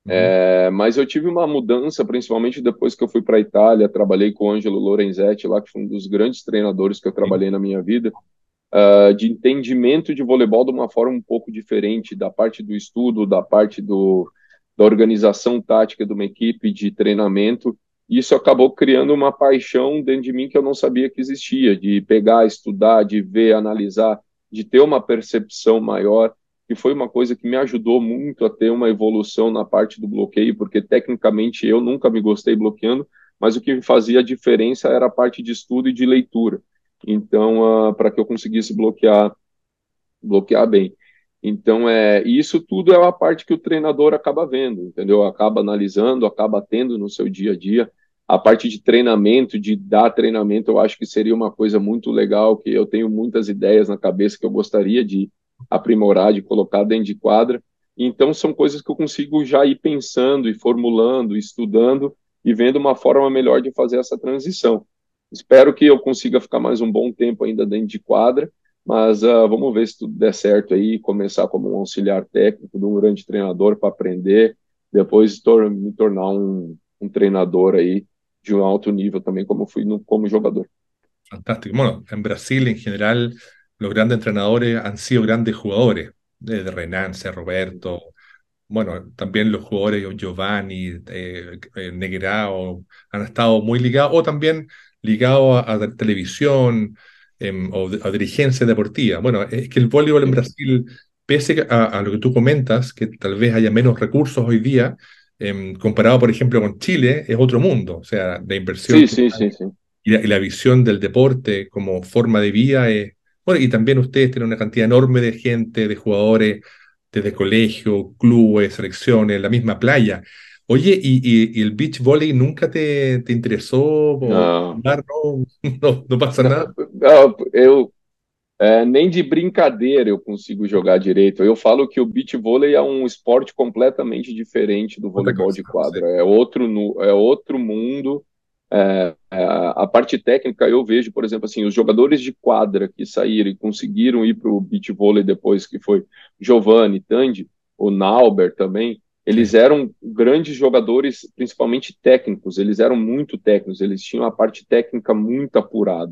Ujú. É, mas eu tive uma mudança, principalmente depois que eu fui para a Itália, trabalhei com o Ângelo Lorenzetti lá, que foi um dos grandes treinadores que eu Sí. trabalhei na minha vida, uh, de entendimento de voleibol de uma forma um pouco diferente, da parte do estudo, da parte do, da organização tática de uma equipe, de treinamento. Isso acabou criando uma paixão dentro de mim que eu não sabia que existia, de pegar, estudar, de ver, analisar, de ter uma percepção maior, que foi uma coisa que me ajudou muito a ter uma evolução na parte do bloqueio, porque tecnicamente eu nunca me gostei bloqueando, mas o que me fazia a diferença era a parte de estudo e de leitura. Então, uh, para que eu conseguisse bloquear, bloquear bem. Então, é, isso tudo é a parte que o treinador acaba vendo, entendeu? Acaba analisando, acaba tendo no seu dia a dia. A parte de treinamento, de dar treinamento, eu acho que seria uma coisa muito legal, que eu tenho muitas ideias na cabeça que eu gostaria de aprimorar, de colocar dentro de quadra. Então, são coisas que eu consigo já ir pensando e formulando, estudando e vendo uma forma melhor de fazer essa transição. Espero que eu consiga ficar mais um bom tempo ainda dentro de quadra, mas uh, vamos ver se tudo der certo aí, começar como um auxiliar técnico de um grande treinador para aprender, depois tor me tornar um, um treinador aí de um alto nível também, como fui no, como jogador. Fantástico. Bueno, en Brasil en general los grandes entrenadores han sido grandes jugadores, desde Renance, Roberto, bueno, también los jugadores Giovanni, eh, eh, Negrao, han estado muy ligados, o también ligados a, a televisión em, o de- a dirigencia deportiva. Bueno, es que el voleibol en Sim, Brasil, pese a, a lo que tú comentas, que tal vez haya menos recursos hoy día, em, comparado, por ejemplo, con Chile, es otro mundo. O sea, la inversión sim, que sim, sim, sim. y la, y la visión del deporte como forma de vida es, bueno, y también ustedes tienen una cantidad enorme de gente, de jugadores, desde colegio, clubes, selecciones, la misma playa. Oye, ¿y, y- y el beach volley nunca te, te interesó o Não, jugar? No, no, no pasa não, nada. não, eu é, nem de brincadeira eu consigo jogar direito. Eu falo que o beach vôlei é um esporte completamente diferente do Otra voleibol cosa, de sí. quadra. É outro, nu- é outro mundo. É, é, a parte técnica eu vejo, por exemplo, assim, os jogadores de quadra que saíram e conseguiram ir para o beach vôlei depois, que foi Giovanni, Tandy, o Nauber também, Sí. eles eram grandes jogadores, principalmente técnicos, eles eram muito técnicos, eles tinham a parte técnica muito apurada.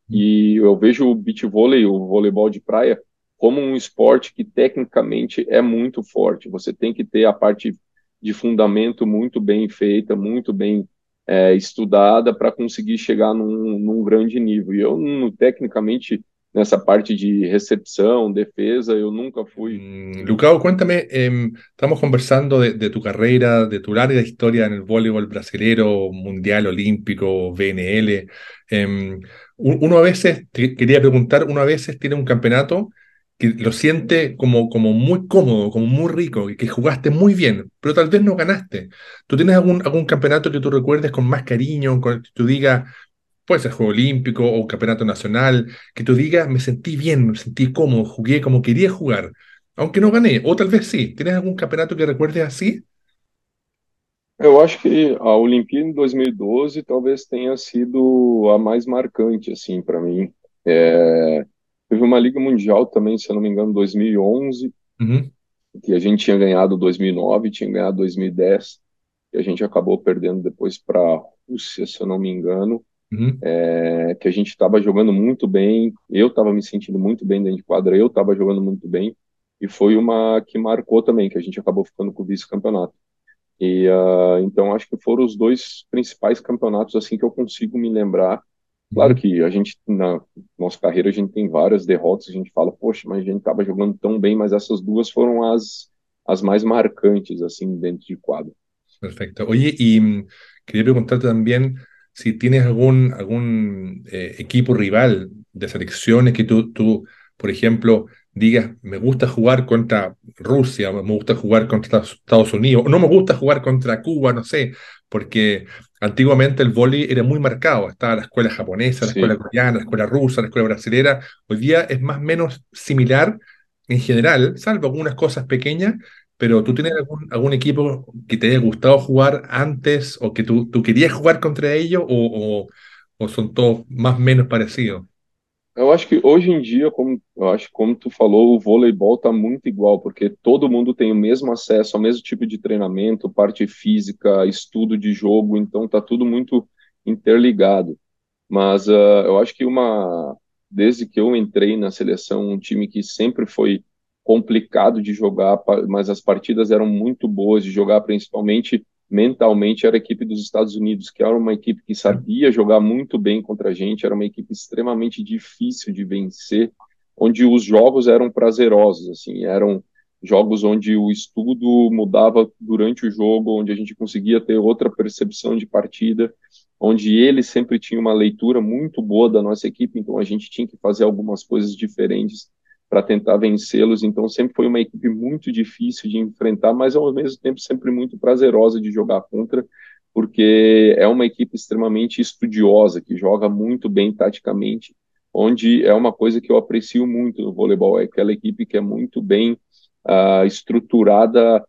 E eu vejo o beach vôlei, o voleibol de praia, como um esporte que tecnicamente é muito forte. Você tem que ter a parte de fundamento muito bem feita, muito bem é, estudada para conseguir chegar num, num grande nível. E eu, no- tecnicamente, nessa parte de recepção, defesa, eu nunca fui. Mm, Lucao, cuéntame, em, estamos conversando de, de tu carrera, de tu larga historia en el voleibol brasilero, mundial, olímpico, V N L. Em, u- uno a veces, te quería preguntar, uno a veces tiene un campeonato que lo siente como, como muy cómodo, como muy rico, y que jugaste muy bien, pero tal vez no ganaste. ¿Tú tienes algún, algún campeonato que tú recuerdes con más cariño, con, que tú digas, puede ser Juego Olímpico o un campeonato nacional, que tú digas, me sentí bien, me sentí cómodo, jugué como quería jugar, aunque no gané, o tal vez sí. ¿Tienes algún campeonato que recuerdes así? Eu acho que a Olimpíada em dois mil e doze talvez tenha sido a mais marcante, assim, para mim. É, teve uma Liga Mundial também, se eu não me engano, dois mil e onze, Ujú, que a gente tinha ganhado dois mil e nove, tinha ganhado dois mil e dez, e a gente acabou perdendo depois para a Rússia, se eu não me engano, ujú. é, que a gente estava jogando muito bem, eu estava me sentindo muito bem dentro de quadra, eu estava jogando muito bem, e foi uma que marcou também, que a gente acabou ficando com o vice-campeonato. E uh, então acho que foram os dois principais campeonatos assim que eu consigo me lembrar. Claro Ujú. que a gente na nossa carreira a gente tem várias derrotas, a gente fala, poxa, mas a gente estava jogando tão bem, mas essas duas foram as as mais marcantes assim dentro de quadro. Perfecto. Oye, y mm, quería preguntarte también si tienes algún, algún eh, equipo rival de selecciones que tú, tú, por ejemplo, digas, me gusta jugar contra Rusia, me gusta jugar contra Estados Unidos, o no me gusta jugar contra Cuba, no sé, porque antiguamente el vóley era muy marcado, estaba la escuela japonesa, la escuela Sim. coreana, la escuela rusa, la escuela brasilera. Hoy día es más o menos similar en general, salvo algunas cosas pequeñas. Pero ¿tú tienes Uhum. algún, algún equipo que te haya gustado jugar antes o que tú, tú querías jugar contra ellos o, o, o son todos más o menos parecidos? Eu acho que hoje em dia, como eu acho que como tu falou, o voleibol está muito igual, porque todo mundo tem o mesmo acesso ao mesmo tipo de treinamento, parte física, estudo de jogo, então tá tudo muito interligado. Mas uh, eu acho que uma, desde que eu entrei na seleção, um time que sempre foi complicado de jogar, mas as partidas eram muito boas de jogar, principalmente mentalmente, era a equipe dos Estados Unidos, que era uma equipe que sabia jogar muito bem contra a gente, era uma equipe extremamente difícil de vencer, onde os jogos eram prazerosos, assim, eram jogos onde o estudo mudava durante o jogo, onde a gente conseguia ter outra percepção de partida, onde ele sempre tinha uma leitura muito boa da nossa equipe, então a gente tinha que fazer algumas coisas diferentes para tentar vencê-los. Então sempre foi uma equipe muito difícil de enfrentar, mas ao mesmo tempo sempre muito prazerosa de jogar contra, porque é uma equipe extremamente estudiosa, que joga muito bem taticamente, onde é uma coisa que eu aprecio muito no voleibol, é aquela equipe que é muito bem uh, estruturada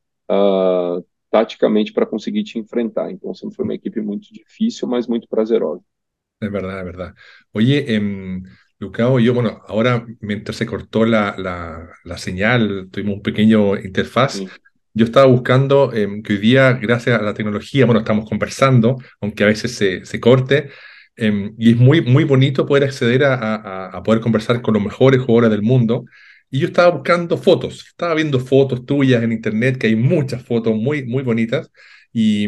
uh, taticamente para conseguir te enfrentar. Então sempre foi uma equipe muito difícil, mas muito prazerosa. Es verdad, es verdad. Oye, em, Lucao, yo, bueno, ahora mientras se cortó la, la, la señal, tuvimos un pequeño interfaz. Sim, Yo estaba buscando em, que hoy día, gracias a la tecnología, bueno, estamos conversando, aunque a veces se, se corte, em, y es muy, muy bonito poder acceder a, a, a poder conversar con los mejores jugadores del mundo. Y yo estaba buscando fotos, estaba viendo fotos tuyas en internet, que hay muchas fotos muy, muy bonitas. Y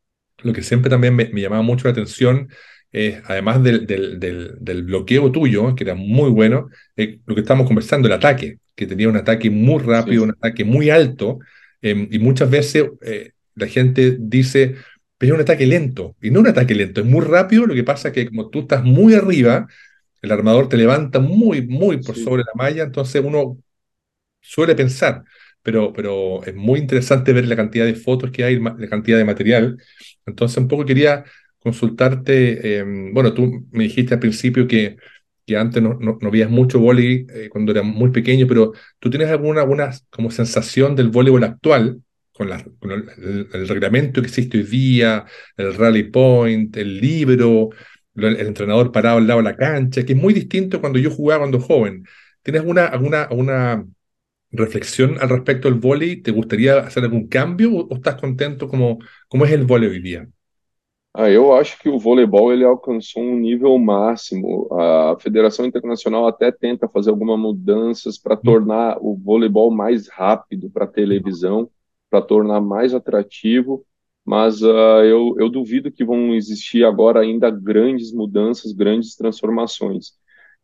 lo que siempre también me, me llamaba mucho la atención es, además del, del, del, del bloqueo tuyo, que era muy bueno, eh, lo que estábamos conversando, el ataque, que tenía un ataque muy rápido, sim, un ataque muy alto, eh, y muchas veces eh, la gente dice, pero es un ataque lento, y no un ataque lento, es muy rápido, lo que pasa es que como tú estás muy arriba, el armador te levanta muy, muy por sim. sobre la malla, entonces uno suele pensar, pero, pero es muy interesante ver la cantidad de fotos que hay, ma- la cantidad de material. Entonces, un poco quería consultarte, eh, bueno, tú me dijiste al principio que, que antes no, no, no veías mucho vóley eh, cuando eras muy pequeño, pero ¿tú tienes alguna, alguna como sensación del voleibol actual? Con, la- con el, el- el reglamento que existe hoy día, el rally point, el libro, lo- el entrenador parado al lado de la cancha, que es muy distinto cuando yo jugaba cuando joven. ¿Tienes alguna, alguna, alguna reflexión al respecto del vóley? ¿Te gustaría hacer algún cambio o, o estás contento como, como es el vóley hoy día? Ah, eu acho que o voleibol ele alcançou um nível máximo. A Federação Internacional até tenta fazer algumas mudanças para ¿Mm? tornar o voleibol mais rápido para televisão, para tornar mais atrativo, mas ah, eu, eu duvido que vão existir agora ainda grandes mudanças, grandes transformações.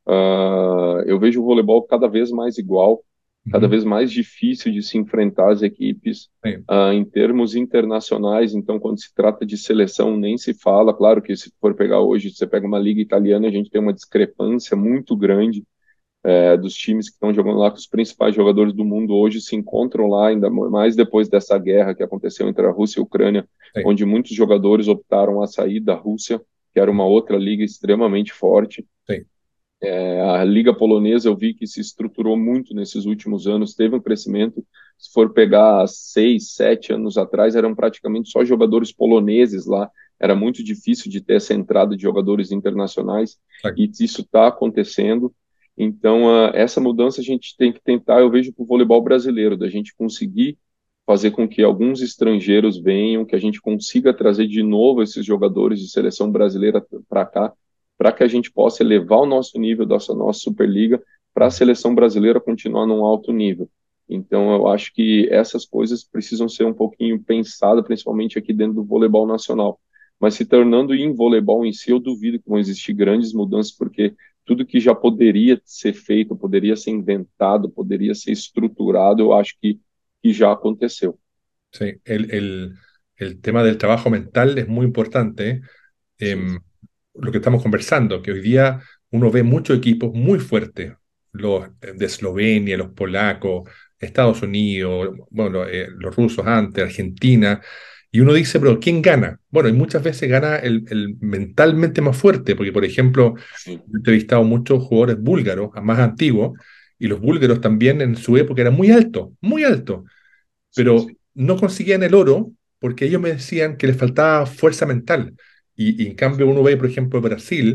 Ah, eu vejo o voleibol cada vez mais igual, cada Ujú. vez mais difícil de se enfrentar as equipes Sí, ah, em termos internacionais. Então, quando se trata de seleção, nem se fala. Claro que se for pegar hoje, você pega uma liga italiana, a gente tem uma discrepância muito grande é, dos times que estão jogando lá, que os principais jogadores do mundo hoje se encontram lá, ainda mais depois dessa guerra que aconteceu entre a Rússia e a Ucrânia, sí, onde muitos jogadores optaram a sair da Rússia, que era uma outra liga extremamente forte. sí, É, a Liga Polonesa eu vi que se estruturou muito nesses últimos anos, teve um crescimento. Se for pegar seis, sete anos atrás, eram praticamente só jogadores poloneses lá. Era muito difícil de ter essa entrada de jogadores internacionais exacto. e isso está acontecendo. Então, uh, essa mudança a gente tem que tentar, eu vejo para o voleibol brasileiro, da gente conseguir fazer com que alguns estrangeiros venham, que a gente consiga trazer de novo esses jogadores de seleção brasileira para cá, para que a gente possa elevar o nosso nível da nossa Superliga para a seleção brasileira continuar num alto nível. Então, eu acho que essas coisas precisam ser um pouquinho pensadas, principalmente aqui dentro do voleibol nacional. Mas se tornando em voleibol em si, eu duvido que vão existir grandes mudanças, porque tudo que já poderia ser feito, poderia ser inventado, poderia ser estruturado, eu acho que, que já aconteceu. Sí. El, el, el tema del trabajo mental es muy importante. ¿Eh? Sim, Em, lo que estamos conversando, que hoy día uno ve muchos equipos muy fuertes, los eh, de Eslovenia, los polacos, Estados Unidos, bueno, eh, los rusos antes, Argentina, y uno dice, pero ¿quién gana? Bueno, y muchas veces gana el, el mentalmente más fuerte, porque por ejemplo, sim, he entrevistado muchos jugadores búlgaros, más antiguos, y los búlgaros también en su época eran muy altos, muy altos, sim, pero sim, no conseguían el oro porque ellos me decían que les faltaba fuerza mental. Y, y en cambio uno ve, por ejemplo, Brasil,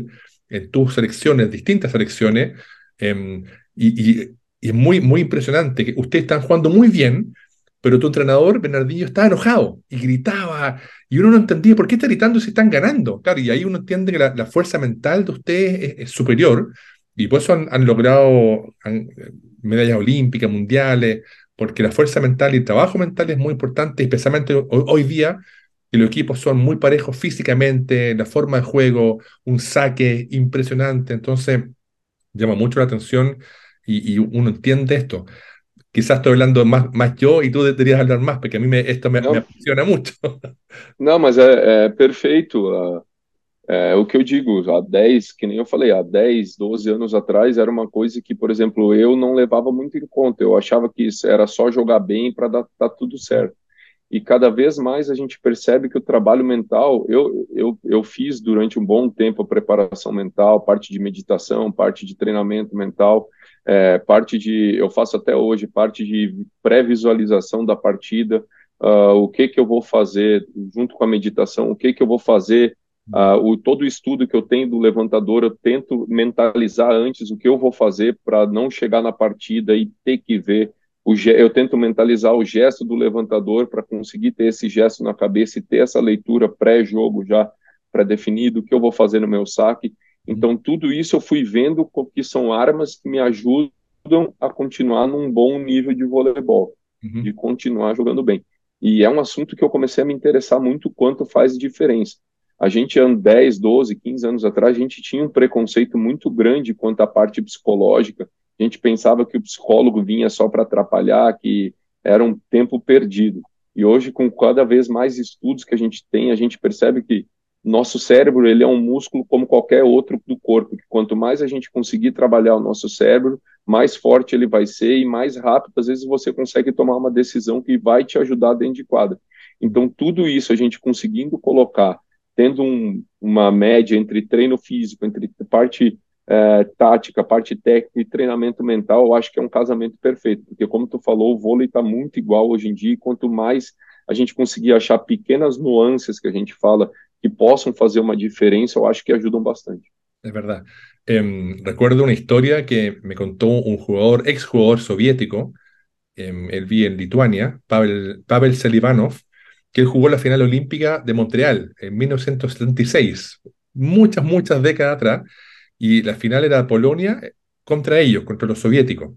en tus selecciones, distintas selecciones, em, y, y- y es muy, muy impresionante que ustedes están jugando muy bien, pero tu entrenador, Bernardinho, estaba enojado y gritaba, y uno no entendía por qué está gritando si están ganando. Claro, y ahí uno entiende que la, la fuerza mental de ustedes es, es superior, y por eso han, han logrado han- medallas olímpicas, mundiales, porque la fuerza mental y el trabajo mental es muy importante, especialmente hoy, hoy día, que los equipos son muy parejos físicamente, la forma de juego, un saque impresionante, entonces llama mucho la atención y, y uno entiende esto. Quizás estoy hablando más, más yo y tú deberías hablar más, porque a mí me, esto me, me Não, apasiona mucho. não, mas é, é perfeito. ah, É, o que eu digo, há dez, que nem eu falei, há dez, doze anos atrás, era uma coisa que, por exemplo, eu não levava muito em conta. Eu achava que isso era só jogar bem para dar, dar tudo certo. E cada vez mais a gente percebe que o trabalho mental, eu, eu, eu fiz durante um bom tempo a preparação mental, parte de meditação, parte de treinamento mental, é, parte de, eu faço até hoje, parte de pré-visualização da partida, uh, o que que eu vou fazer junto com a meditação, o que que eu vou fazer, uh, o, todo o estudo que eu tenho do levantador, eu tento mentalizar antes o que eu vou fazer para não chegar na partida e ter que ver o, eu tento mentalizar o gesto do levantador para conseguir ter esse gesto na cabeça e ter essa leitura pré-jogo já pré-definido, o que eu vou fazer no meu saque. Então, tudo isso eu fui vendo que são armas que me ajudam a continuar num bom nível de voleibol, Ujú, de continuar jogando bem. E é um assunto que eu comecei a me interessar muito quanto faz diferença. A gente, há dez, doze, quinze anos atrás, a gente tinha um preconceito muito grande quanto à parte psicológica. A gente pensava que o psicólogo vinha só para atrapalhar, que era um tempo perdido. E hoje, com cada vez mais estudos que a gente tem, a gente percebe que nosso cérebro ele é um músculo como qualquer outro do corpo, que quanto mais a gente conseguir trabalhar o nosso cérebro, mais forte ele vai ser e mais rápido, às vezes, você consegue tomar uma decisão que vai te ajudar dentro de quadra. Então, tudo isso a gente conseguindo colocar, tendo um, uma média entre treino físico, entre parte é, tática, parte técnica e treinamento mental, eu acho que é um casamento perfeito, porque como tu falou, o vôlei está muito igual hoje em dia, e quanto mais a gente conseguir achar pequenas nuances que a gente fala que possam fazer uma diferença, eu acho que ajudam bastante. es verdad. Em, recuerdo una historia que me contó un jugador, exjugador soviético, em, él vi en Lituania, Pavel, Pavel Selivanov, que él jugó la final olímpica de Montreal en mil novecientos setenta y seis, muchas, muchas décadas atrás, y la final era Polonia contra ellos, contra los soviéticos.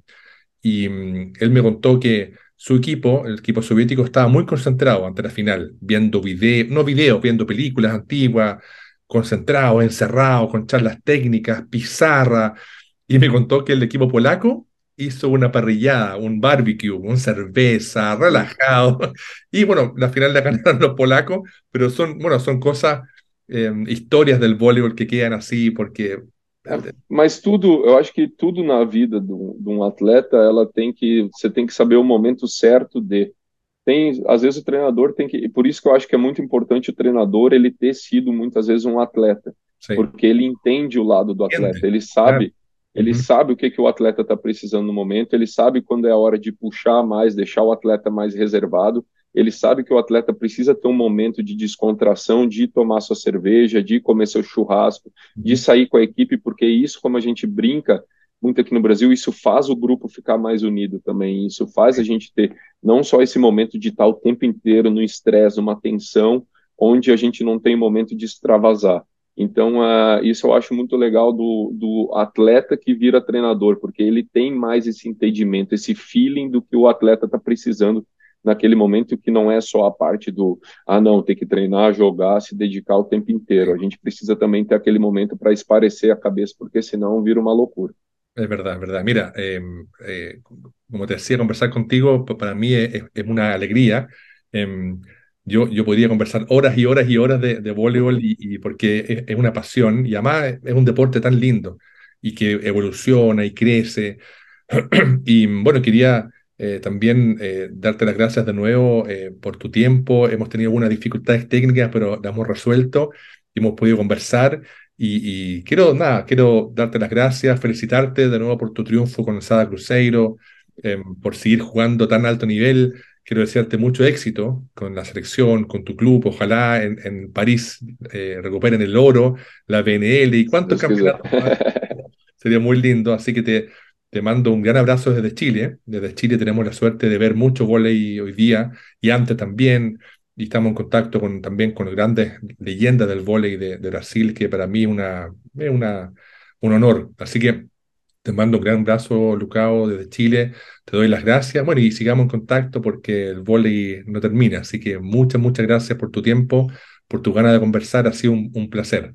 Y mm, él me contó que su equipo, el equipo soviético, estaba muy concentrado ante la final, viendo videos, no videos, viendo películas antiguas, concentrados, encerrados, con charlas técnicas, pizarra. Y me contó que el equipo polaco hizo una parrillada, un barbecue, un cerveza, relajado. Y bueno, la final la ganaron los polacos, pero son, bueno, son cosas, eh, historias del voleibol que quedan así, porque É, eh, mas tudo, eu acho que tudo na vida de um, de um atleta, ela tem que, você tem que saber o momento certo de. Tem, às vezes o treinador tem que, e por isso que eu acho que é muito importante o treinador ele ter sido muitas vezes um atleta, sí, porque ele entende o lado do atleta, entiende, ele claro. sabe, ele Ujú. sabe o que que o atleta está precisando no momento, ele sabe quando é a hora de puxar mais, deixar o atleta mais reservado, ele sabe que o atleta precisa ter um momento de descontração, de tomar sua cerveja, de comer seu churrasco, de Ujú. sair com a equipe, porque isso, como a gente brinca muito aqui no Brasil, isso faz o grupo ficar mais unido também, isso faz a gente ter não só esse momento de estar o tempo inteiro no estresse, numa tensão, onde a gente não tem momento de extravasar. Então, uh, isso eu acho muito legal do, do atleta que vira treinador, porque ele tem mais esse entendimento, esse feeling do que o atleta está precisando naquele momento, que não é só a parte do, ah, não, ter que treinar, jogar, se dedicar o tempo inteiro. A gente precisa também ter aquele momento para esparecer a cabeça, porque senão vira uma loucura. Es verdad, es verdad. Mira, eh, eh, como te decía, conversar contigo pa- para mí es, es- es una alegría. Em, yo, yo podría conversar horas y horas y horas de, de voleibol y, y porque es, es una pasión y además es, es un deporte tan lindo y que evoluciona y crece. Y bueno, quería eh, también eh, darte las gracias de nuevo eh, por tu tiempo. Hemos tenido algunas dificultades técnicas, pero las hemos resuelto y hemos podido conversar. Y, y quiero, nada, quiero darte las gracias, felicitarte de nuevo por tu triunfo con el Sada Cruzeiro, eh, por seguir jugando tan alto nivel. quiero desearte mucho éxito con la selección, con tu club. Ojalá en, en París eh, recuperen el oro, la B N L y Se cuántos Deus quiser. campeonatos más. Sería muy lindo. Así que te, te mando un gran abrazo desde Chile. Desde Chile tenemos la suerte de ver mucho vóley hoy día y antes también. Y estamos en contacto con, también con grandes leyendas del vóley de, de Brasil, que para mí es una, es una, un honor. Así que te mando un gran abrazo, Lucao, desde Chile. Te doy las gracias. Bueno, y sigamos en contacto porque el vóley no termina. Así que muchas, muchas gracias por tu tiempo, por tu ganas de conversar. Ha sido un, un placer.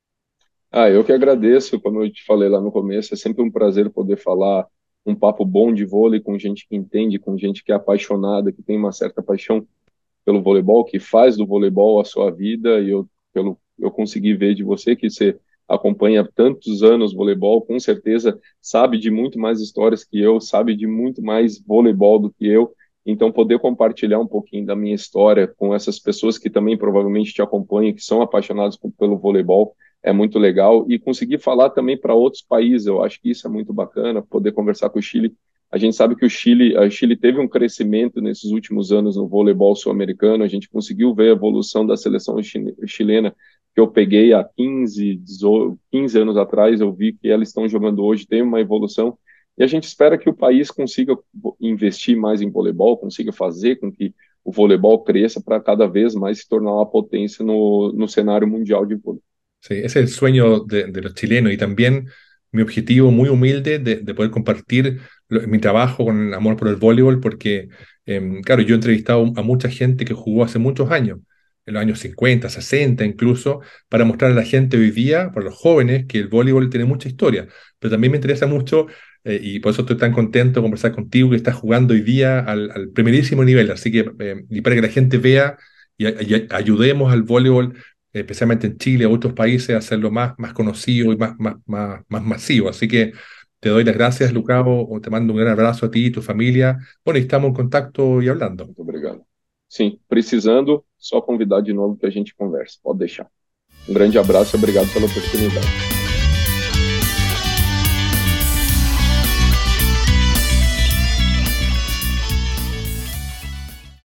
Ah, eu que agradeço, como eu te falei lá no começo, é sempre um prazer poder falar um papo bom de vôlei com gente que entende, com gente que é apaixonada, que tem uma certa paixão pelo voleibol, que faz do voleibol a sua vida, e eu, pelo, eu consegui ver de você que você acompanha há tantos anos voleibol, com certeza sabe de muito mais histórias que eu, sabe de muito mais voleibol do que eu, então poder compartilhar um pouquinho da minha história com essas pessoas que também provavelmente te acompanham, que são apaixonados pelo voleibol, é muito legal, e conseguir falar também para outros países, eu acho que isso é muito bacana, poder conversar com o Chile. A gente sabe que o Chile, a Chile teve um crescimento nesses últimos anos no voleibol sul-americano, a gente conseguiu ver a evolução da seleção chilena, que eu peguei há quinze, quinze anos atrás, eu vi que elas estão jogando hoje, tem uma evolução, e a gente espera que o país consiga investir mais em voleibol, consiga fazer com que o voleibol cresça para cada vez mais se tornar uma potência no, no cenário mundial de vôlei. Sí, ese es el sueño de, de los chilenos y también mi objetivo muy humilde de, de poder compartir lo- mi trabajo con el amor por el voleibol, porque, em, claro, yo he entrevistado a mucha gente que jugó hace muchos años, en los años cincuenta, sesenta incluso, para mostrar a la gente hoy día, para los jóvenes, que el voleibol tiene mucha historia. Pero también me interesa mucho, eh, y por eso estoy tan contento de conversar contigo, que estás jugando hoy día al, al primerísimo nivel. Así que, em, y para que la gente vea y, a- y ayudemos al voleibol especialmente en Chile, a otros países, a hacerlo más, más conocido y más, más, más, más masivo. Así que te doy las gracias, Lucao, te mando un gran abrazo a ti y tu familia. Bueno, y estamos en contacto y hablando. Muito obrigado. Sim, precisando, só convidar de novo que a gente conversa, pode deixar. Um grande abraço e obrigado pela oportunidade.